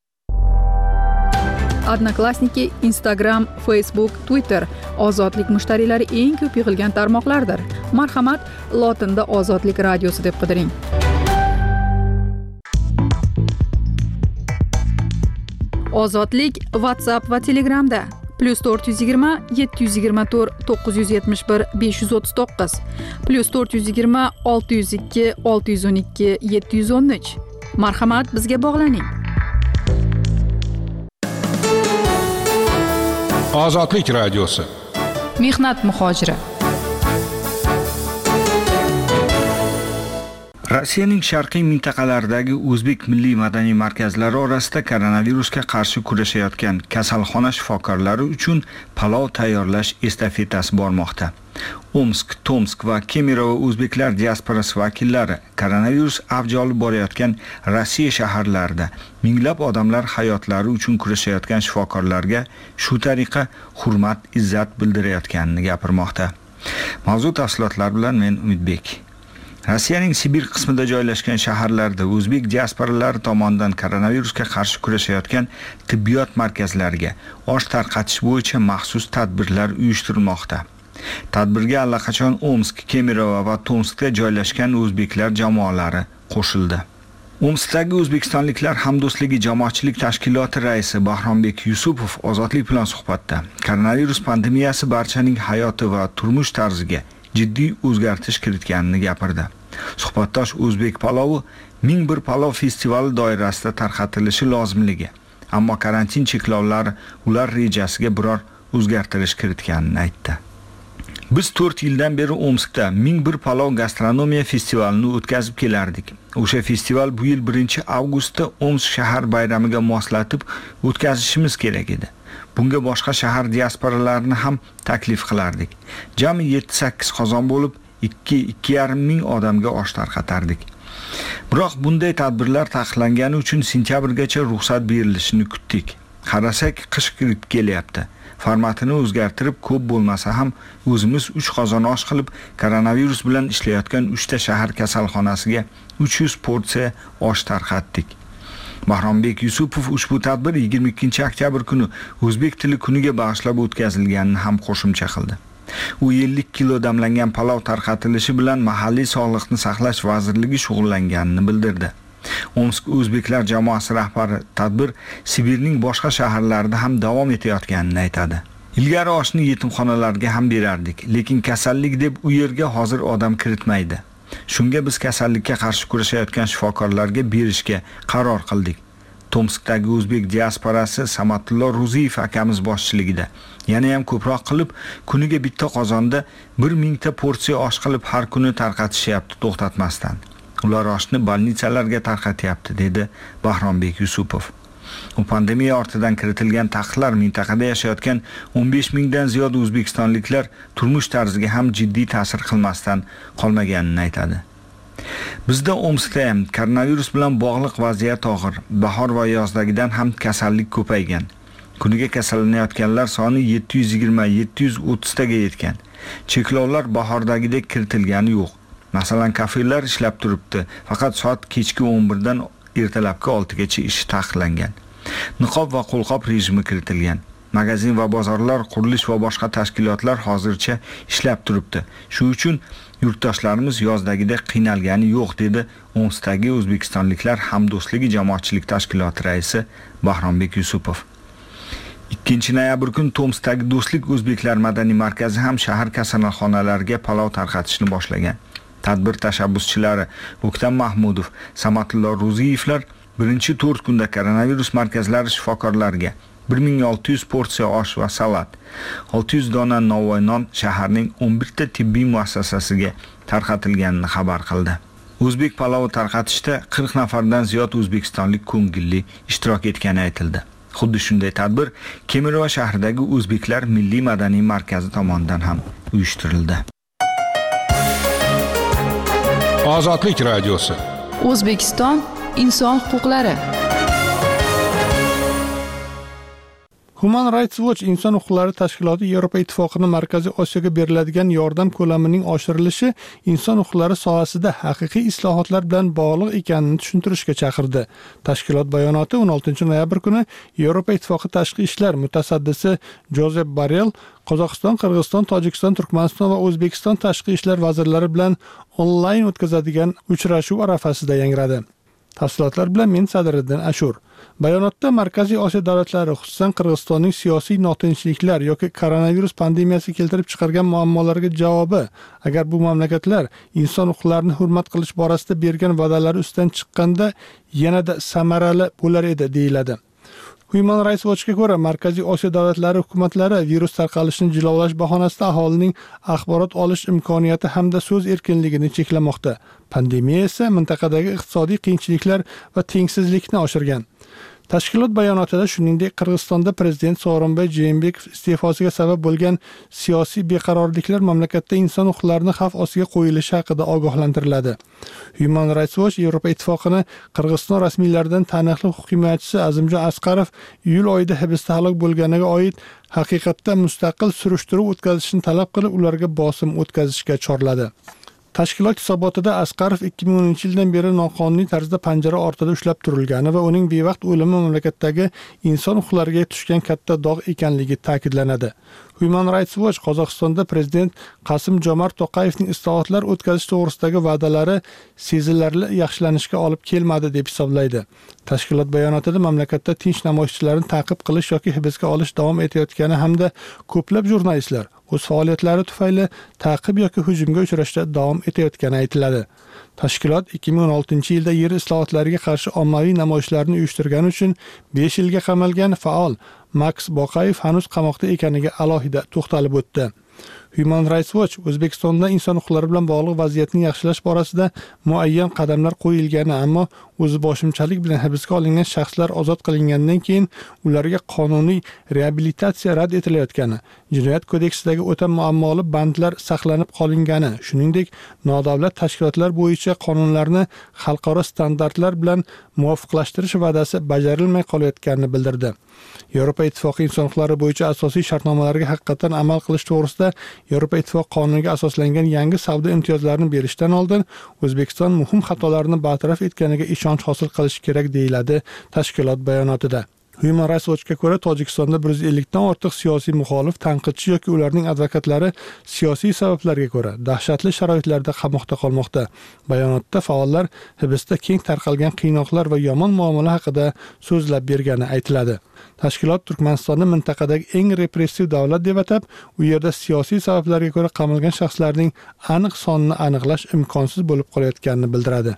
Odnoklassniki, Instagram, Facebook, Twitter ozodlik mushtariylari eng ko'p yig'ilgan tarmoqlardir. Marhamat, lotinda Ozodlik radiosi deb qidiring. Ozodlik WhatsApp va Telegramda +420 724 971 539 +420 602 612 713. Marhamat, bizga bog'laning. Ozodlik radiosi. Mehnat muhojiri. Rossiyaning sharqiy mintaqalaridagi o'zbek milliy madaniy markazlari orasida koronavirusga qarshi kurashayotgan kasalxona shifokorlari uchun palov tayyorlash estafetasi bormoqda. Omsk, Tomsk va Kemerovo o'zbeklar diasporasi vakillari koronavirus avj olib borayotgan Rossiya shaharlarida minglab odamlar hayotlari uchun kurashayotgan shifokorlarga shu tariqa hurmat, izzat bildirayotganini gapirmoqda. Mavzu tafsilotlari bilan men Umidbek. Rossiyaning Sibir qismida joylashgan shaharlarda o'zbek diasporalari tomonidan koronavirusga qarshi kurashayotgan tibbiyot markazlariga osh tarqatish bo'yicha maxsus tadbirlar uyushtirilmoqda. Tadbirga allaqachon Omsk, Kemerovo va Tomskda joylashgan o'zbeklar jamoalari qo'shildi. Omskdagi o'zbekistonliklar hamdo'stligi jamoatchilik tashkiloti raisi Bahrombek Yusupov ozodlik bilan suhbatda koronavirus pandemiyasi barchaning hayoti va turmush tarziga jiddiy o'zgartirish kiritganini gapirdi. Suhbatdosh o'zbek palovi 1001 palov festivali doirasida tarqatilishi lozimligi, ammo karantin cheklovlari ular rejasiga biror o'zgartirish kiritganini aytdi. Biz 4 yildan beri Omskda 1001 palov gastronomiya festivalini o'tkazib kelardik. O'sha festival bu yil 1-avgustda Omsk shahar bayramiga moslatib o'tkazishimiz kerak edi. Bunga boshqa shahar diasporalarini ham taklif qilardik. Jami 7-8 qozon bo'lib 2-2,5 ming odamga osh tarqatardik. Biroq bunday tadbirlar taqiqlangani uchun sentyabrgacha ruxsat berilishini kutdik. Qarasak, qish kirib kelyapti. Formatini o'zgartirib, ko'p bo'lmasa ham o'zimiz 3 qozon osh qilib, koronavirus bilan ishlayotgan 3 ta shahar kasalxonasiga 300 porsiya osh tarqatdik. Bahrombek Yusupov ushbu tadbir 22-oktyabr kuni o'zbek tili kuniga bag'ishlab o'tkazilganini ham qo'shimcha qildi. U 50 kilo damlangan palov tarqatilishi bilan mahalliy sog'liqni saqlash vazirligi shug'ullanganini bildirdi. Omsk o'zbeklar jamoasi rahbari tadbir Sibirning boshqa shaharlarida ham davom etayotganini aytadi. Ilgari oshni yetimxonalarga ham berardik, lekin kasallik deb u yerga hozir odam kiritmaydi. Shunga biz kasallikka qarshi kurashayotgan shifokorlarga berishga qaror qildik. Tomskdagi o'zbek diasporasi Samatullo Ruziyev akamiz boshchiligida yana ham ko'proq qilib, kuniga bitta qozonda 1000 ta porsiya osh qilib har kuni tarqatishyapti to'xtatmasdan. Ular oshni bolnitsalarga tarqatyapti, dedi Bahrombek Yusupov. U pandemiya ortidan kiritilgan taqiqlar mintaqada yashayotgan 15 mingdan ziyod o'zbekistonliklar turmush tarziga ham jiddiy ta'sir qilmasdan qolmaganini aytadi. Bizda Omskda ham koronavirus bilan bog'liq vaziyat og'ir. Bahor va yozdagidan ham kasallik ko'paygan. Kuniga kasallanayotganlar soni 720-730 taga yetgan. Cheklovlar bahordagidek kiritilgani yo'q. Masalan, kafelar ishlab turibdi, faqat soat kechki 11 dan ertalabki 6 gacha ish taqiqlangan. Niqob va qo'lqop rejimi kiritilgan. Magazin va bozorlar, qurilish va boshqa tashkilotlar hozircha ishlab turibdi. Shu uchun yurtdoshlarimiz yozdagidek qiynalgani yo'q, dedi Omskdagi o'zbekistonliklar hamdo'stligi jamoatchilik tashkiloti raisi Bahrombek Yusupov. 2-noyabr kuni Tomskdagi Do'stlik o'zbeklar madaniy markazi ham shahar kasalxonalariga palov tarqatishni boshlagan. Tadbir tashabbuschilari O'ktam Mahmudov, Samatullo Ruziyevlar 4 kunda koronavirus markazlari shifokorlariga 1600 porsiya osh va salat, 600 dona novvoy non shaharning 11 ta tibbiy muassasasiga tarqatilganini xabar qildi. O'zbek palovi tarqatishda 40 nafardan ziyod o'zbekistonlik ko'ngilli ishtirok etgani aytildi. Xuddi shunday tadbir Kemerovo shahridagi o'zbeklar milliy madaniy markazi tomonidan ham uyushtirildi. Ozodlik radiosi. O'zbekiston inson huquqlari. Human Rights Watch inson huquqlari tashkiloti Yevropa Ittifoqining Markaziy Osiyoga beriladigan yordam ko'lamining oshirilishi inson huquqlari sohasida haqiqiy islohotlar bilan bog'liq ekanini tushuntirishga chaqirdi. Tashkilot bayonoti 16-noyabr kuni Yevropa Ittifoqi tashqi ishlar mutasaddisi Jozef Borrell Qozog'iston, Qirg'iziston, Tojikiston, Turkmaniston va O'zbekiston tashqi ishlar vazirlari bilan onlayn o'tkazadigan uchrashuv arafasida yangradi. Tafsilotlar bilan men Sadriddin Ashur. Bayonotda Markaziy Osiyo davlatlari, xususan Qirg'izistonning siyosiy notinchliklar yoki koronavirus pandemiyasi keltirib chiqargan muammolarga javobi, agar bu mamlakatlar inson huquqlarini hurmat qilish borasida bergan va'dalari ustidan chiqqanda yanada samarali bo'lar edi, deyiladi. Human Rights Watch'ga ko'ra, Markaziy Osiyo davlatlari hukumatlari virus tarqalishini jilovlash bahonasida aholining axborot olish imkoniyati hamda so'z erkinligini cheklamoqda. Pandemiya esa mintaqadagi iqtisodiy qiyinchiliklar va tengsizlikni oshirgan. Tashkilot bayonotida shuningdek Qirg'izistonda prezident Sooronbay Jeenbekov iste'fosiga sabab bo'lgan siyosiy beqarorliklar mamlakatda inson huquqlarini xavf ostiga qo'yilishi haqida ogohlantiriladi. Human Rights Watch Yevropa Ittifoqini Qirg'iziston rasmiylaridan taniqli huquq himoyachisi Azimjon Asqarov iyul oyida hibsda halok bo'lganiga oid haqiqatda mustaqil surishtiruv o'tkazishni talab qilib, ularga bosim o'tkazishga chorladi. Tashkilot hisobotida Asqarov 2010-yildan beri noqonuniy tarzda panjara ortida ushlab turilgani va uning bevaqt o'limi mamlakatdagi inson huquqlariga tushgan katta dog' ekanligi ta'kidlanadi. Human Rights Watch Qozog'istonda prezident Qasim-Jomart To'qayevning islohotlar o'tkazish to'g'risidagi va'dalari sezilarli yaxshilanishga olib kelmadi deb hisoblaydi. Tashkilot bayonotida mamlakatda tinch namoyishchilarni ta'qib qilish yoki hibsga olish davom etayotgani hamda ko'plab jurnalistlar o'z faoliyatlari tufayli ta'qib yoki hujumga uchrashda davom etayotgani aytiladi. Tashkilot 2016-yilda yer islohotlariga qarshi ommaviy namoyishlarni uyushtirgani uchun 5 yilga qamalgan faol Max Boqayev hanuz qamoqda ekaniga alohida to'xtalib o'tdi. Human Rights Watch O'zbekistonda inson huquqlari bilan bog'liq vaziyatni yaxshilash borasida muayyan qadamlar qo'yilgani, ammo o'ziboshimchalik bilan hibsga olingan shaxslar ozod qilingandan keyin ularga qonuniy reabilitatsiya rad etilayotgani, Jinoyat kodeksidagi o'ta muammoli bandlar saqlanib qolingani, shuningdek, nodavlat tashkilotlar bo'yicha qonunlarni xalqaro standartlar bilan muvofiqlashtirish va'dasi bajarilmay qolayotganini bildirdi. Yevropa Ittifoqi inson huquqlari bo'yicha asosiy shartnomalarga haqiqatan amal qilish to'g'risida Yevropa Ittifoqi qonuniga asoslangan yangi savdo imtiyozlarini berishdan oldin O'zbekiston muhim xatolarni bartaraf etganiga ishonch hosil qilish kerak deyiladi tashkilot bayonotida. Human Rights Watch'ga ko'ra, Tojikistonda 150 dan ortiq siyosiy muxolif, tanqidchi yoki ularning advokatlari siyosiy sabablarga ko'ra dahshatli sharoitlarda qamoqda qolmoqda. Bayonotda faollar hibsda keng tarqalgan qiynoqlar va yomon muomala haqida so'zlab bergani aytiladi. Tashkilot Turkmanistonni mintaqadagi eng repressiv davlat deb atab, u yerda siyosiy sabablarga ko'ra qamalgan shaxslarning aniq sonini aniqlash imkonsiz bo'lib qolayotganini bildiradi.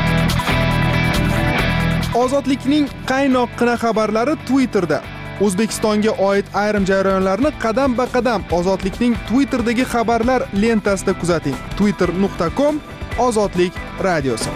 Ozodlikning qaynoqqina xabarlari Twitterda. O'zbekistonga oid ayrim jarayonlarni qadam-ba-qadam Ozodlikning Twitter'dagi xabarlar lentasida kuzating. twitter.com/ozodlik radiosi.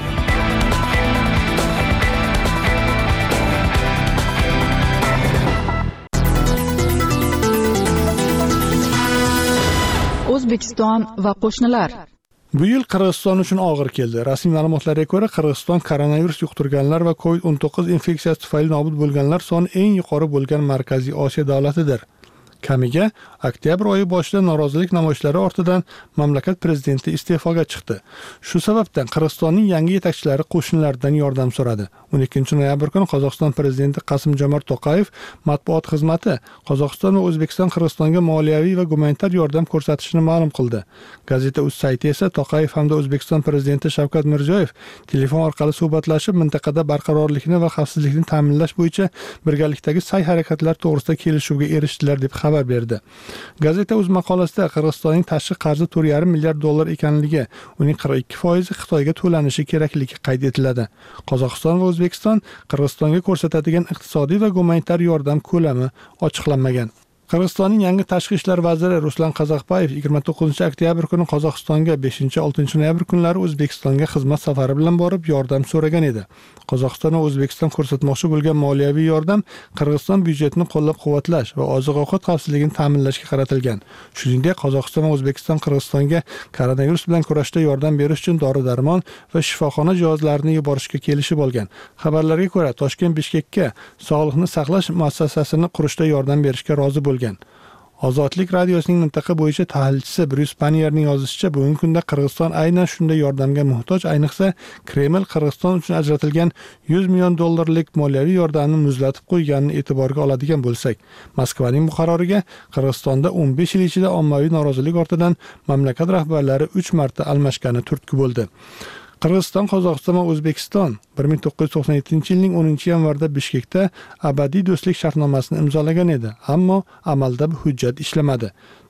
O'zbekiston va qo'shnilar. Bu yil Qirg'iziston uchun og'ir keldi. Rasmiy ma'lumotlarga ko'ra, Qirg'iziston koronavirus yuqtirganlar va COVID-19 infeksiyasi tufayli nobud bo'lganlar soni eng yuqori bo'lgan Markaziy Osiyo davlatidir. Kamiga oktyabr oyi boshida norozilik namoyishlari ortidan mamlakat prezidenti iste'foga chiqdi. Shu sababdan Qirg'izistonning yangi yetakchilari qo'shnilardan yordam so'radi. 12 noyabr kuni Qozog'iston prezidenti Qasim-Jomart To'qayev matbuot xizmati Qozog'iston va O'zbekiston Qirg'izistonga moliyaviy va gumanitar yordam ko'rsatishini ma'lum qildi. Gazeta.uz sayti esa To'qayev hamda O'zbekiston prezidenti Shavkat Mirziyoyev telefon orqali suhbatlashib, mintaqada barqarorlikni va xavfsizlikni ta'minlash bo'yicha birgalikdagi sa'y-harakatlar to'g'risida kelishuvga erishdilar deb xabar berdi. Gazeta.uz maqolasida Qirg'izistonning tashqi qarzi $4,5 milliard ekanligi, uning 42% Xitoyga to'lanishi kerakligi qayd etiladi. Qozog'iston va O'zbekiston Qirg'izistonga ko'rsatadigan iqtisodiy va gumanitar yordam ko'lami ochiqlanmagan. Qirg'izistonning yangi tashqi ishlar vaziri Ruslan Qazaqbayev 29-oktyabr kuni Qozog'istonga, 5-6 noyabr kunlari O'zbekistonga xizmat safari bilan borib yordam so'ragan edi. Qozog'iston va O'zbekiston ko'rsatmoqchi bo'lgan moliyaviy yordam Qirg'iziston byudjetini qo'llab-quvvatlash va oziq-ovqat xavfsizligini ta'minlashga qaratilgan. Shuningdek, Qozog'iston va O'zbekiston Qirg'izistonga koronavirus bilan kurashda yordam berish uchun dori-darmon va shifoxona jihozlarini yuborishga kelishib olgan. Xabarlarga ko'ra, Toshkent Bishkekka sog'liqni saqlash muassasasini qurishda yordam berishga rozi bo'lgan. Ozodlik radiosining mintaqa bo'yicha tahlilchisi Bruce Panierning yozishicha, bugungi kunda Qirg'iziston aynan shunday yordamga muhtoj, ayniqsa Kreml Qirg'iziston uchun ajratilgan $100 million moliyaviy yordamni muzlatib qo'yganini e'tiborga oladigan bo'lsak, Moskvaning bu qaroriga Qirg'izistonda 15 yil ichida ommaviy norozilik ortidan mamlakat rahbarlari 3 marta almashgani turtki bo'ldi. Qirg'iziston, Qozog'iston va O'zbekiston 1997-yilning 10-yanvarda Bishkekda abadiy do'stlik shartnomasini imzolagan edi, ammo amalda bu hujjat ishlamadi.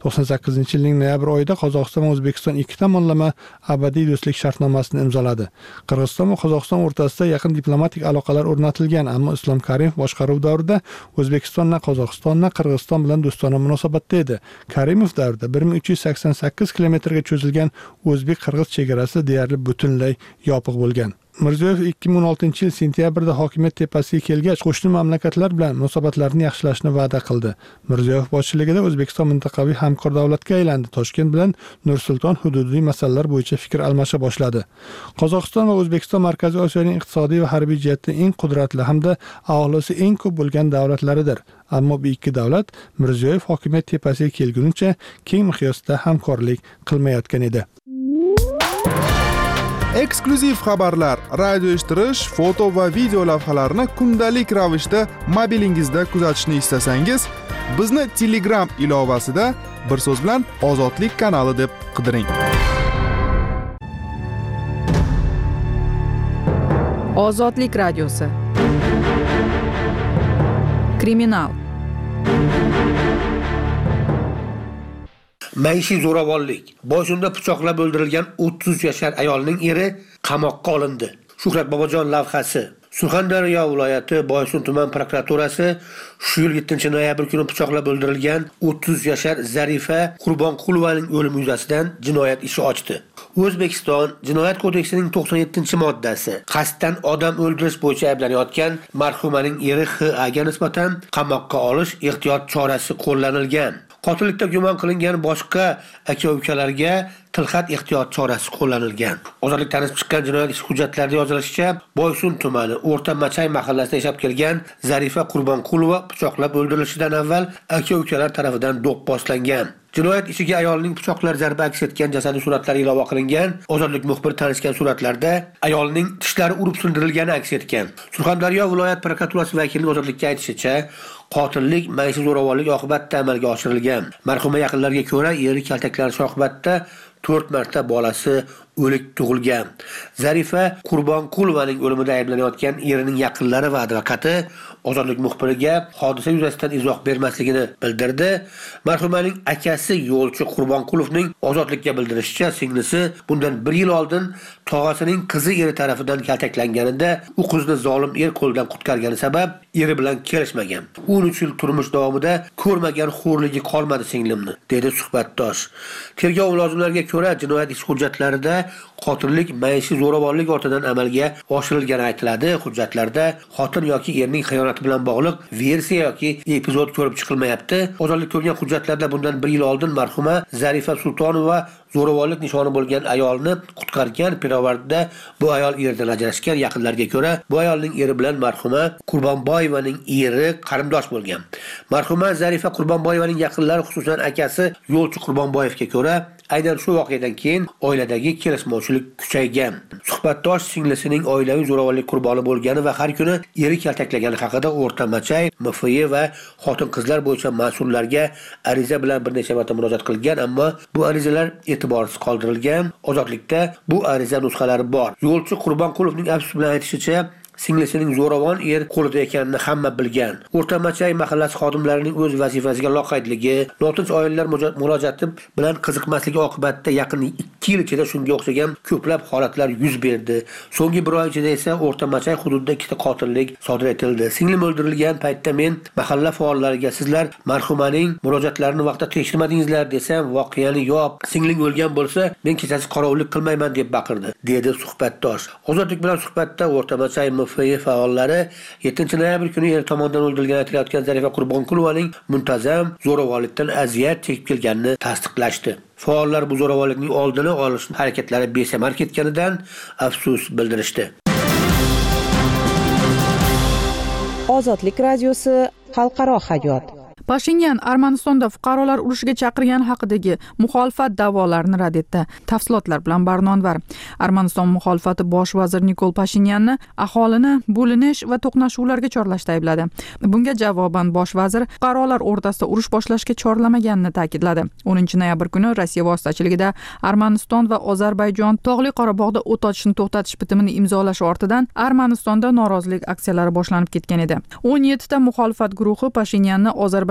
98-yilning noyabr oyida Qozog'iston va O'zbekiston ikki tomonlama abadiy do'stlik shartnomasini imzoladi. Qirg'iziston va Qozog'iston o'rtasida yaqin diplomatik aloqalar o'rnatilgan, ammo Islom Karimov boshqaruv davrida O'zbekistondan Qozog'istondan Qirg'iziston bilan do'stona munosabatda edi. Karimov davrida 1388 kilometrga cho'zilgan o'zbek-qirg'iz chegarasi deyarli butunlay yopiq bo'lgan. Mirziyoyev 2016-yil sentyabrda hokimiyat tepasiga kelgach, qo'shni mamlakatlar bilan munosabatlarni yaxshilashni va'da qildi. Mirziyoyev boshchiligida O'zbekiston mintaqaviy hamkor davlatga aylandi. Toshkent bilan Nur-Sulton hududiy masalalar bo'yicha fikr almasha boshladi. Qozog'iston va O'zbekiston Markaziy Osiyoning iqtisodiy va harbiy jihatdan eng qudratli hamda aholisi eng ko'p bo'lgan davlatlaridir. Ammo bu ikki davlat Mirziyoyev hokimiyat tepasiga kelgunicha keng miqyosda hamkorlik qilmayotgan edi. Eksklyuziv xabarlar, radio eshittirish, foto va video lavhalarni kundalik ravishda mobilingizda kuzatishni istasangiz, bizni Telegram ilovasida bir so'z bilan Ozodlik kanali deb qidiring. Ozodlik radiosi. Kriminal. Maishiy zo'ravonlik. Boysunda pichoqlab o'ldirilgan 30 yashar ayolning eri qamoqqa olindi. Shuhrat Bobojon lavhasi. Surxondaryo viloyati Boysun tuman prokuraturasi shu yil 7-noyabr kuni pichoqlab o'ldirilgan 30 yashar Zarifa Qurbonqulovaning o'limi yuzasidan jinoyat ishi ochdi. O'zbekiston Jinoyat kodeksining 97-moddasi qasddan odam o'ldirish bo'yicha ayblanayotgan marhumaning eri H.A.ga nisbatan qamoqqa olish ehtiyot chorasi qo'llanilgan. Qotillikda gumon qilingan boshqa aka-ukalarga tilxat ehtiyot chorasi qo'llanilgan. Ozodlik tanib chiqqan jinoyat ishi hujjatlarida yozilishicha, Boysun tumani O'rta Machay mahallasida yashab kelgan Zarifa Qurbonqulova pichoqlab o'ldirilishidan avval aka-ukalar tomonidan do'pposlangan. Jinoyat ishiga ayolning pichoqlar zarba aks etgan jasadi suratlari ilova qilingan. Ozodlik muxbiri tanishgan suratlarda ayolning tishlari urib sindirilgani aks etgan. Surxondaryo viloyat prokuraturasi vakilining Ozodlikka aytishicha, qotillik maishiy zo'ravonlik oqibatida amalga oshirilgan. Marhuma yaqinlariga ko'ra, eri kaltaklanishi oqibatida 4 marta bolasi o'lik tug'ilgan. Zarifa Qurbonqulovaning o'limida ayblanayotgan erining yaqinlari va advokati Ozodlik muxbiriga hodisa yuzasidan izoh bermasligini bildirdi. Marhumaning akasi yo'lchi Qurbonqulovning Ozodlikka bildirishicha, singlisi bundan 1 yil oldin tog'asining qizi eri tomonidan kaltaklanganida u qizni zolim er qo'ldan qutqargani sabab eri bilan kelishmagan. 13 yil turmush davomida ko'rmagan xo'rligi qolmadi singlimni, dedi suhbatdosh. Tergov mulozimlariga ko'ra, jinoyat ish hujjatlarida qotillik maishiy zo'ravonlik ortidan amalga oshirilgani aytiladi. Hujjatlarda xotin yoki erning xiyonati bilan bog'liq versiya yoki epizod ko'rib chiqilmayapti. Ozodlik ko'rgan hujjatlarda bundan 1 yil oldin marhuma Zarifa Sultonova zo'ravonlik nishoni bo'lgan ayolni qutqargan. Pirovardda bu ayol erdan ajrashgan. Yaqinlarga ko'ra, bu ayolning eri bilan marhuma Qurbonboyevaning eri qarindosh bo'lgan. Marhuma Zarifa Qurbonboyevaning yaqinlari, xususan akasi Yo'lchi Qurbonboyevga ko'ra, aynan shu voqeadan keyin oiladagi kelishmovchilik kuchaygan. Suhbatdosh singlisining oilaviy zo'ravonlik qurboni bo'lgani va har kuni eri kaltaklagani haqida O'rta Machay, MFY va xotin-qizlar bo'yicha mas'ullarga ariza bilan bir necha marta murojaat qilgan, ammo bu arizalar e'tiborsiz qoldirilgan. Ozodlikda bu ariza nusxalari bor. Yo'lchi Qurbonqulovning afsus bilan aytishicha, singlisining zo'ravon er qo'lida ekanini hamma bilgan. O'rta Machay mahallasi xodimlarining o'z vazifasiga loqaydligi, notinch oilalar murojaati bilan qiziqmasligi oqibatida yaqin 2 yil ichida shunga o'xshagan ko'plab holatlar yuz berdi. So'nggi 1 oy ichida esa O'rta Machay hududida 2 qotillik sodir etildi. Singlim o'ldirilgan paytda men mahalla faollariga sizlar marhumaning murojaatlarini vaqtida tekshirmadingizlar desam, voqeani yo'q, singling o'lgan bo'lsa, men kechasi qorovullik qilmayman deb baqirdi, dedi suhbatdosh. Ozodlik bilan suhbatda O'rta Machay MFY faollari 7-noyabr kuni er tomonidan o'ldirilgan aytilayotgan Zarifa Qurbonqulovaning muntazam zo'ravonlikdan aziyat chekib kelganini tasdiqlashdi. Faollar bu zo'ravonlikning oldini olish harakatlari besamar ketganidan afsus bildirishdi. Ozodlik radiosi xalqaro hayot. Pashinyan Armanistonda fuqarolar urushiga chaqirgani haqidagi muxolifat da'volarini rad etdi. Tafsilotlar bilan Barnonvar. Armaniston muxolifati bosh vazir Nikol Pashinyanni aholini bo'linish va to'qnashuvlarga chorlashda aybladi. Bunga javoban bosh vazir fuqarolar o'rtasida urush boshlashga chorlamaganini ta'kidladi. 10-noyabr kuni Rossiya vositachiligida Armaniston va Ozarbayjon Tog'li Qorabog'da o't ochishni to'xtatish bitimini imzolash ortidan Armanistonda norozilik aksiyalari boshlanib ketgan edi. 17 ta muxolifat guruhi Pashinyanni Ozarbayjon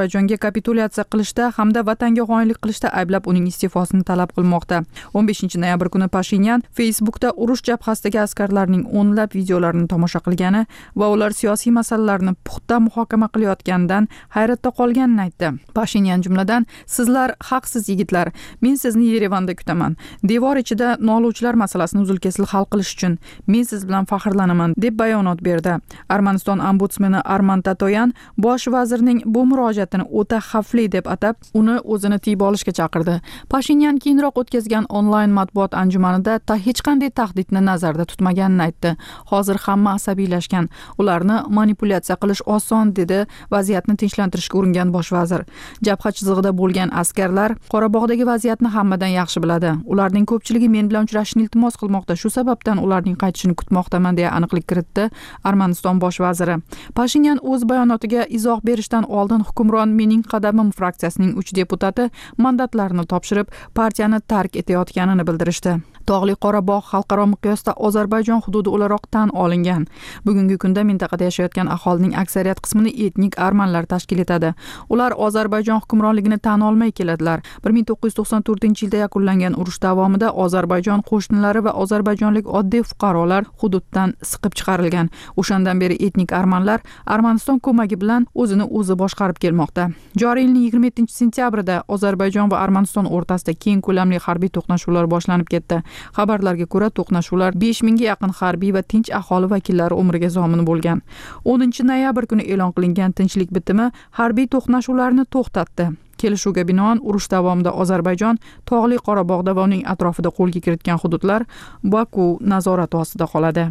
Ozarbayjonga kapitulyatsiya qilishda hamda vatanga xoinlik qilishda ayblab uning iste'fosini talab qilmoqda. 15-noyabr kuni Pashinyan Facebookda urush jabhasidagi askarlarning o'nlab videolarini tomosha qilgani va ular siyosiy masalalarni puxta muhokama qilayotganidan hayratda qolganini aytdi. Pashinyan jumladan: "Sizlar haqsiz yigitlar, men sizni Yerevanda kutaman. Devor ichida noluvchilar masalasini uzil-kesil hal qilish uchun men siz bilan faxrlanaman", deb bayonot berdi. Armaniston ombudsmeni Arman Tatoyan bosh vazirning bu murojaatini o'ta xavfli deb atab, uni o'zini tiyib olishga chaqirdi. Pashinyan keyinroq o'tkazgan onlayn matbuot anjumanida hech qanday tahdidni nazarda tutmaganini aytdi. Hozir hamma asabiylashgan, ularni manipulyatsiya qilish oson, dedi vaziyatni tinchlantirishga uringan bosh vazir. Jabha chizig'ida bo'lgan askarlar Qorabog'dagi vaziyatni hammadan yaxshi biladi. Ularning ko'pchiligi men bilan uchrashishni iltimos qilmoqda, shu sababdan ularning qaytishini kutmoqdaman, deya aniqlik kiritdi Armaniston bosh vaziri. Pashinyan o'z bayonotiga izoh berishdan oldin hukmron Mening qadamim fraksiyasining 3 deputati mandatlarini topshirib, partiyani tark etayotganini bildirishdi. Tog'li Qorabog' xalqaro miqyosda Ozarbayjon hududi o'laroq tan olingan. Bugungi kunda mintaqada yashayotgan aholining aksariyat qismini etnik armanlar tashkil etadi. Ular Ozarbayjon hukmronligini tan olmay keladilar. 1994-yilda yakunlangan urush davomida Ozarbayjon qo'shnilari va ozarbayjonlik oddiy fuqarolar hududdan siqib chiqarilgan. O'shandan beri etnik armanlar Armaniston ko'magi bilan o'zini o'zi boshqarib kelmoqda. Joriy yilning 27-sentyabrida Ozarbayjon va Armaniston o'rtasida keng ko'lamli harbiy to'qnashuvlar boshlanib ketdi. Xabarlarga ko'ra, to'qnashuvlar 5000 ga yaqin harbiy va tinch aholi vakillari umriga zomin bo'lgan. 10-noyabr kuni e'lon qilingan tinchlik bitimi harbiy to'qnashuvlarni to'xtatdi. Kelishuvga binoan urush davomida Ozarbayjon Tog'li Qorabog'da va uning atrofida qo'lga kiritgan hududlar Baku nazorati ostida qoladi.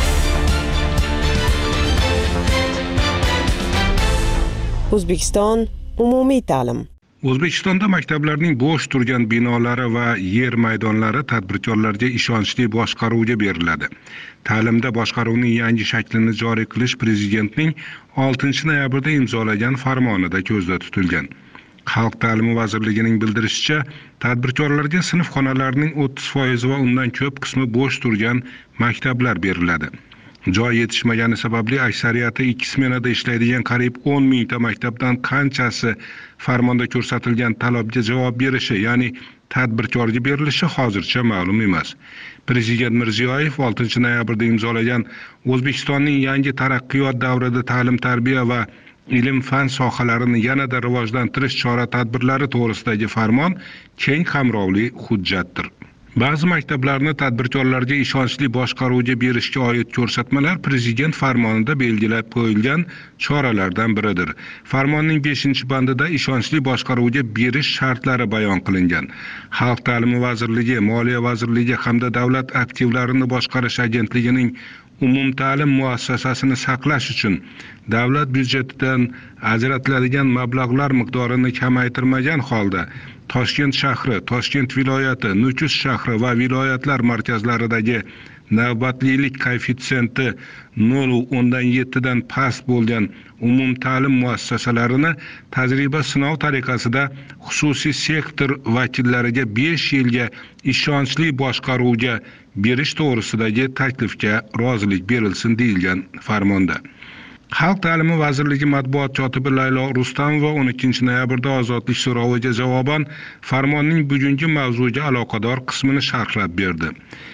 O'zbekiston umumiy ta'lim. O'zbekistonda maktablarning bo'sh turgan binolari va yer maydonlari tadbirkorlarga ishonchli boshqaruvga beriladi. Ta'limda boshqaruvning yangi shaklini joriy qilish Prezidentning 6-noyabrda imzolagan farmonida ko'zda tutilgan. Xalq ta'limi vazirligining bildirishicha, tadbirkorlarga sinf xonalarining 30% va undan ko'p qismi bo'sh turgan maktablar beriladi. Joy yetishmagani sababli aksariyati 2 smenada ishlaydigan qariyb 10 mingta maktabdan qanchasi farmonda ko'rsatilgan talabga javob berishi, ya'ni tadbirkorga berilishi hozircha ma'lum emas. Prezident Mirziyoyev 6-noyabrda imzolagan O'zbekistonning yangi taraqqiyot davrida ta'lim-tarbiya va ilm-fan sohalarini yanada rivojlantirish chora-tadbirlari to'g'risidagi farmon keng qamrovli hujjatdir. Ba'zi maktablarni tadbirkorlarga ishonchli boshqaruvga berishga oid ko'rsatmalar Prezident farmonida belgilab qo'yilgan choralardan biridir. Farmonning 5-bandida ishonchli boshqaruvga berish shartlari bayon qilingan. Xalq ta'limi vazirligi, Moliya vazirligi hamda Davlat aktivlarini boshqarish agentligining umumta'lim muassasasini saqlash uchun davlat byudjetidan ajratiladigan mablag'lar miqdorini kamaytirmagan holda Toshkent shahri, Toshkent viloyati, Nukus shahri va viloyatlar markazlaridagi navbatlilik koeffitsiyenti 0.7 dan past bo'lgan umumta'lim muassasalarini tajriba sinov tariqasida xususiy sektor vakillariga 5 yilga ishonchli boshqaruvga berish to'g'risidagi taklifga rozilik berilsin deyilgan farmonda. Xalq ta'limi vazirligi matbuot kotibi Laylo Rustamova 12-noyabrda ozodlik so'roviga javoban farmonning bugungi mavzuga aloqador qismini sharhlab berdi.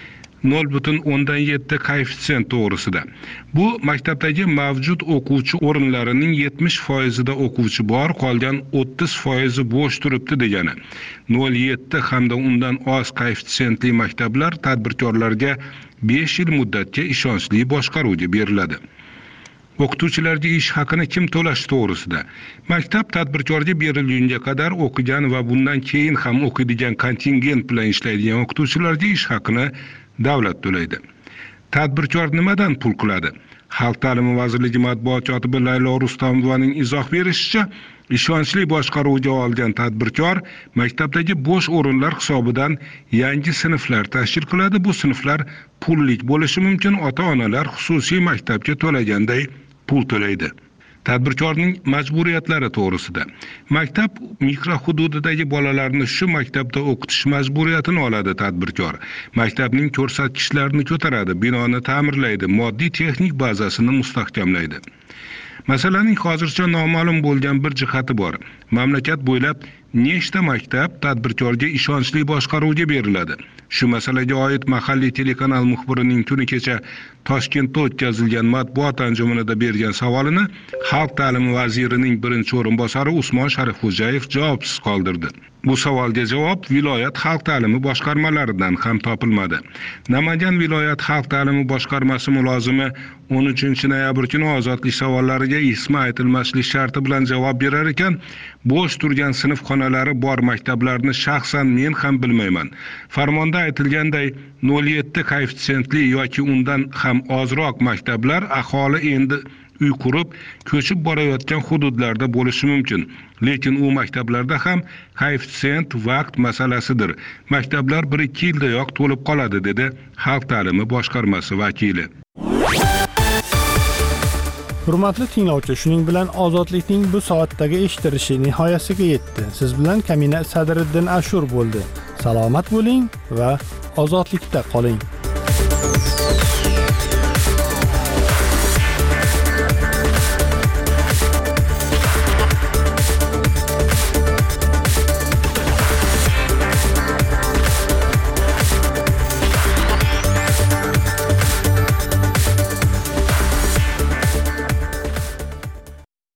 0.7 koeffitsient to'g'risida. Bu maktabdagi mavjud o'quvchi o'rinlarining 70% da o'quvchi bor, qolgan 30% bo'sh turibdi degani. 0.7 hamda undan oz koeffitsiyentli maktablar tadbirkorlarga 5 yil muddatga ishonchli boshqaruvga beriladi. O'qituvchilarga ish haqini kim to'lashi to'g'risida. Maktab tadbirkorga berilgunga qadar o'qigan va bundan keyin ham o'qiydigan kontingent bilan ishlaydigan o'qituvchilarga ish haqini davlat to'laydi. Tadbirkor nimadan pul qiladi? Xalq ta'limi vazirligi matbuot kotibi Laylo Rustamovaning izoh berishicha, ishonchli boshqaruvga olgan tadbirkor maktabdagi bo'sh o'rinlar hisobidan yangi sinflar tashkil qiladi. Bu sinflar pullik bo'lishi mumkin. Ota-onalar xususiy maktabga to'laganday pul to'laydi. Tadbirkorning majburiyatlari to'g'risida. Maktab mikrohududidagi bolalarni shu maktabda o'qitish majburiyatini oladi tadbirkor. Maktabning ko'rsatkichlarini ko'taradi, binoni ta'mirlaydi, moddiy texnik bazasini mustahkamlaydi. Masalaning hozircha noma'lum bo'lgan bir jihati bor. Mamlakat bo'ylab nechta maktab tadbirkorga ishonchli boshqaruvga beriladi? Shu masalaga oid mahalliy telekanal muxbirining kuni kecha Toshkentda o'tkazilgan matbuot anjumanida bergan savolini Xalq ta'limi vazirining birinchi o'rinbosari Usmon Sharifxo'jayev javobsiz qoldirdi. Bu savolga javob viloyat xalq ta'limi boshqarmalaridan ham topilmadi. Namangan viloyat xalq ta'limi boshqarmasi mulozimi 13-noyabr kuni ozodlik savollariga ismi aytilmaslik sharti bilan javob berar ekan, bo'sh turgan sinf xonalari bor maktablarni shaxsan men ham bilmayman. Farmonda aytilganday 0,7 koeffitsiyentli yoki undan ham ozroq maktablar aholi endi uy qurib, ko'chib borayotgan hududlarda bo'lishi mumkin. Lekin u maktablarda ham koeffitsient vaqt masalasidir. Maktablar 1-2 yildayoq to'lib qoladi, dedi Xalq ta'limi boshqarmasi vakili. Hurmatli tinglovchi, shuning bilan ozodlikning bu soatdagi eshitilishi nihoyasiga yetdi. Siz bilan Kamina Sadriddin Ashur bo'ldi. Salomat bo'ling va ozodlikda qoling.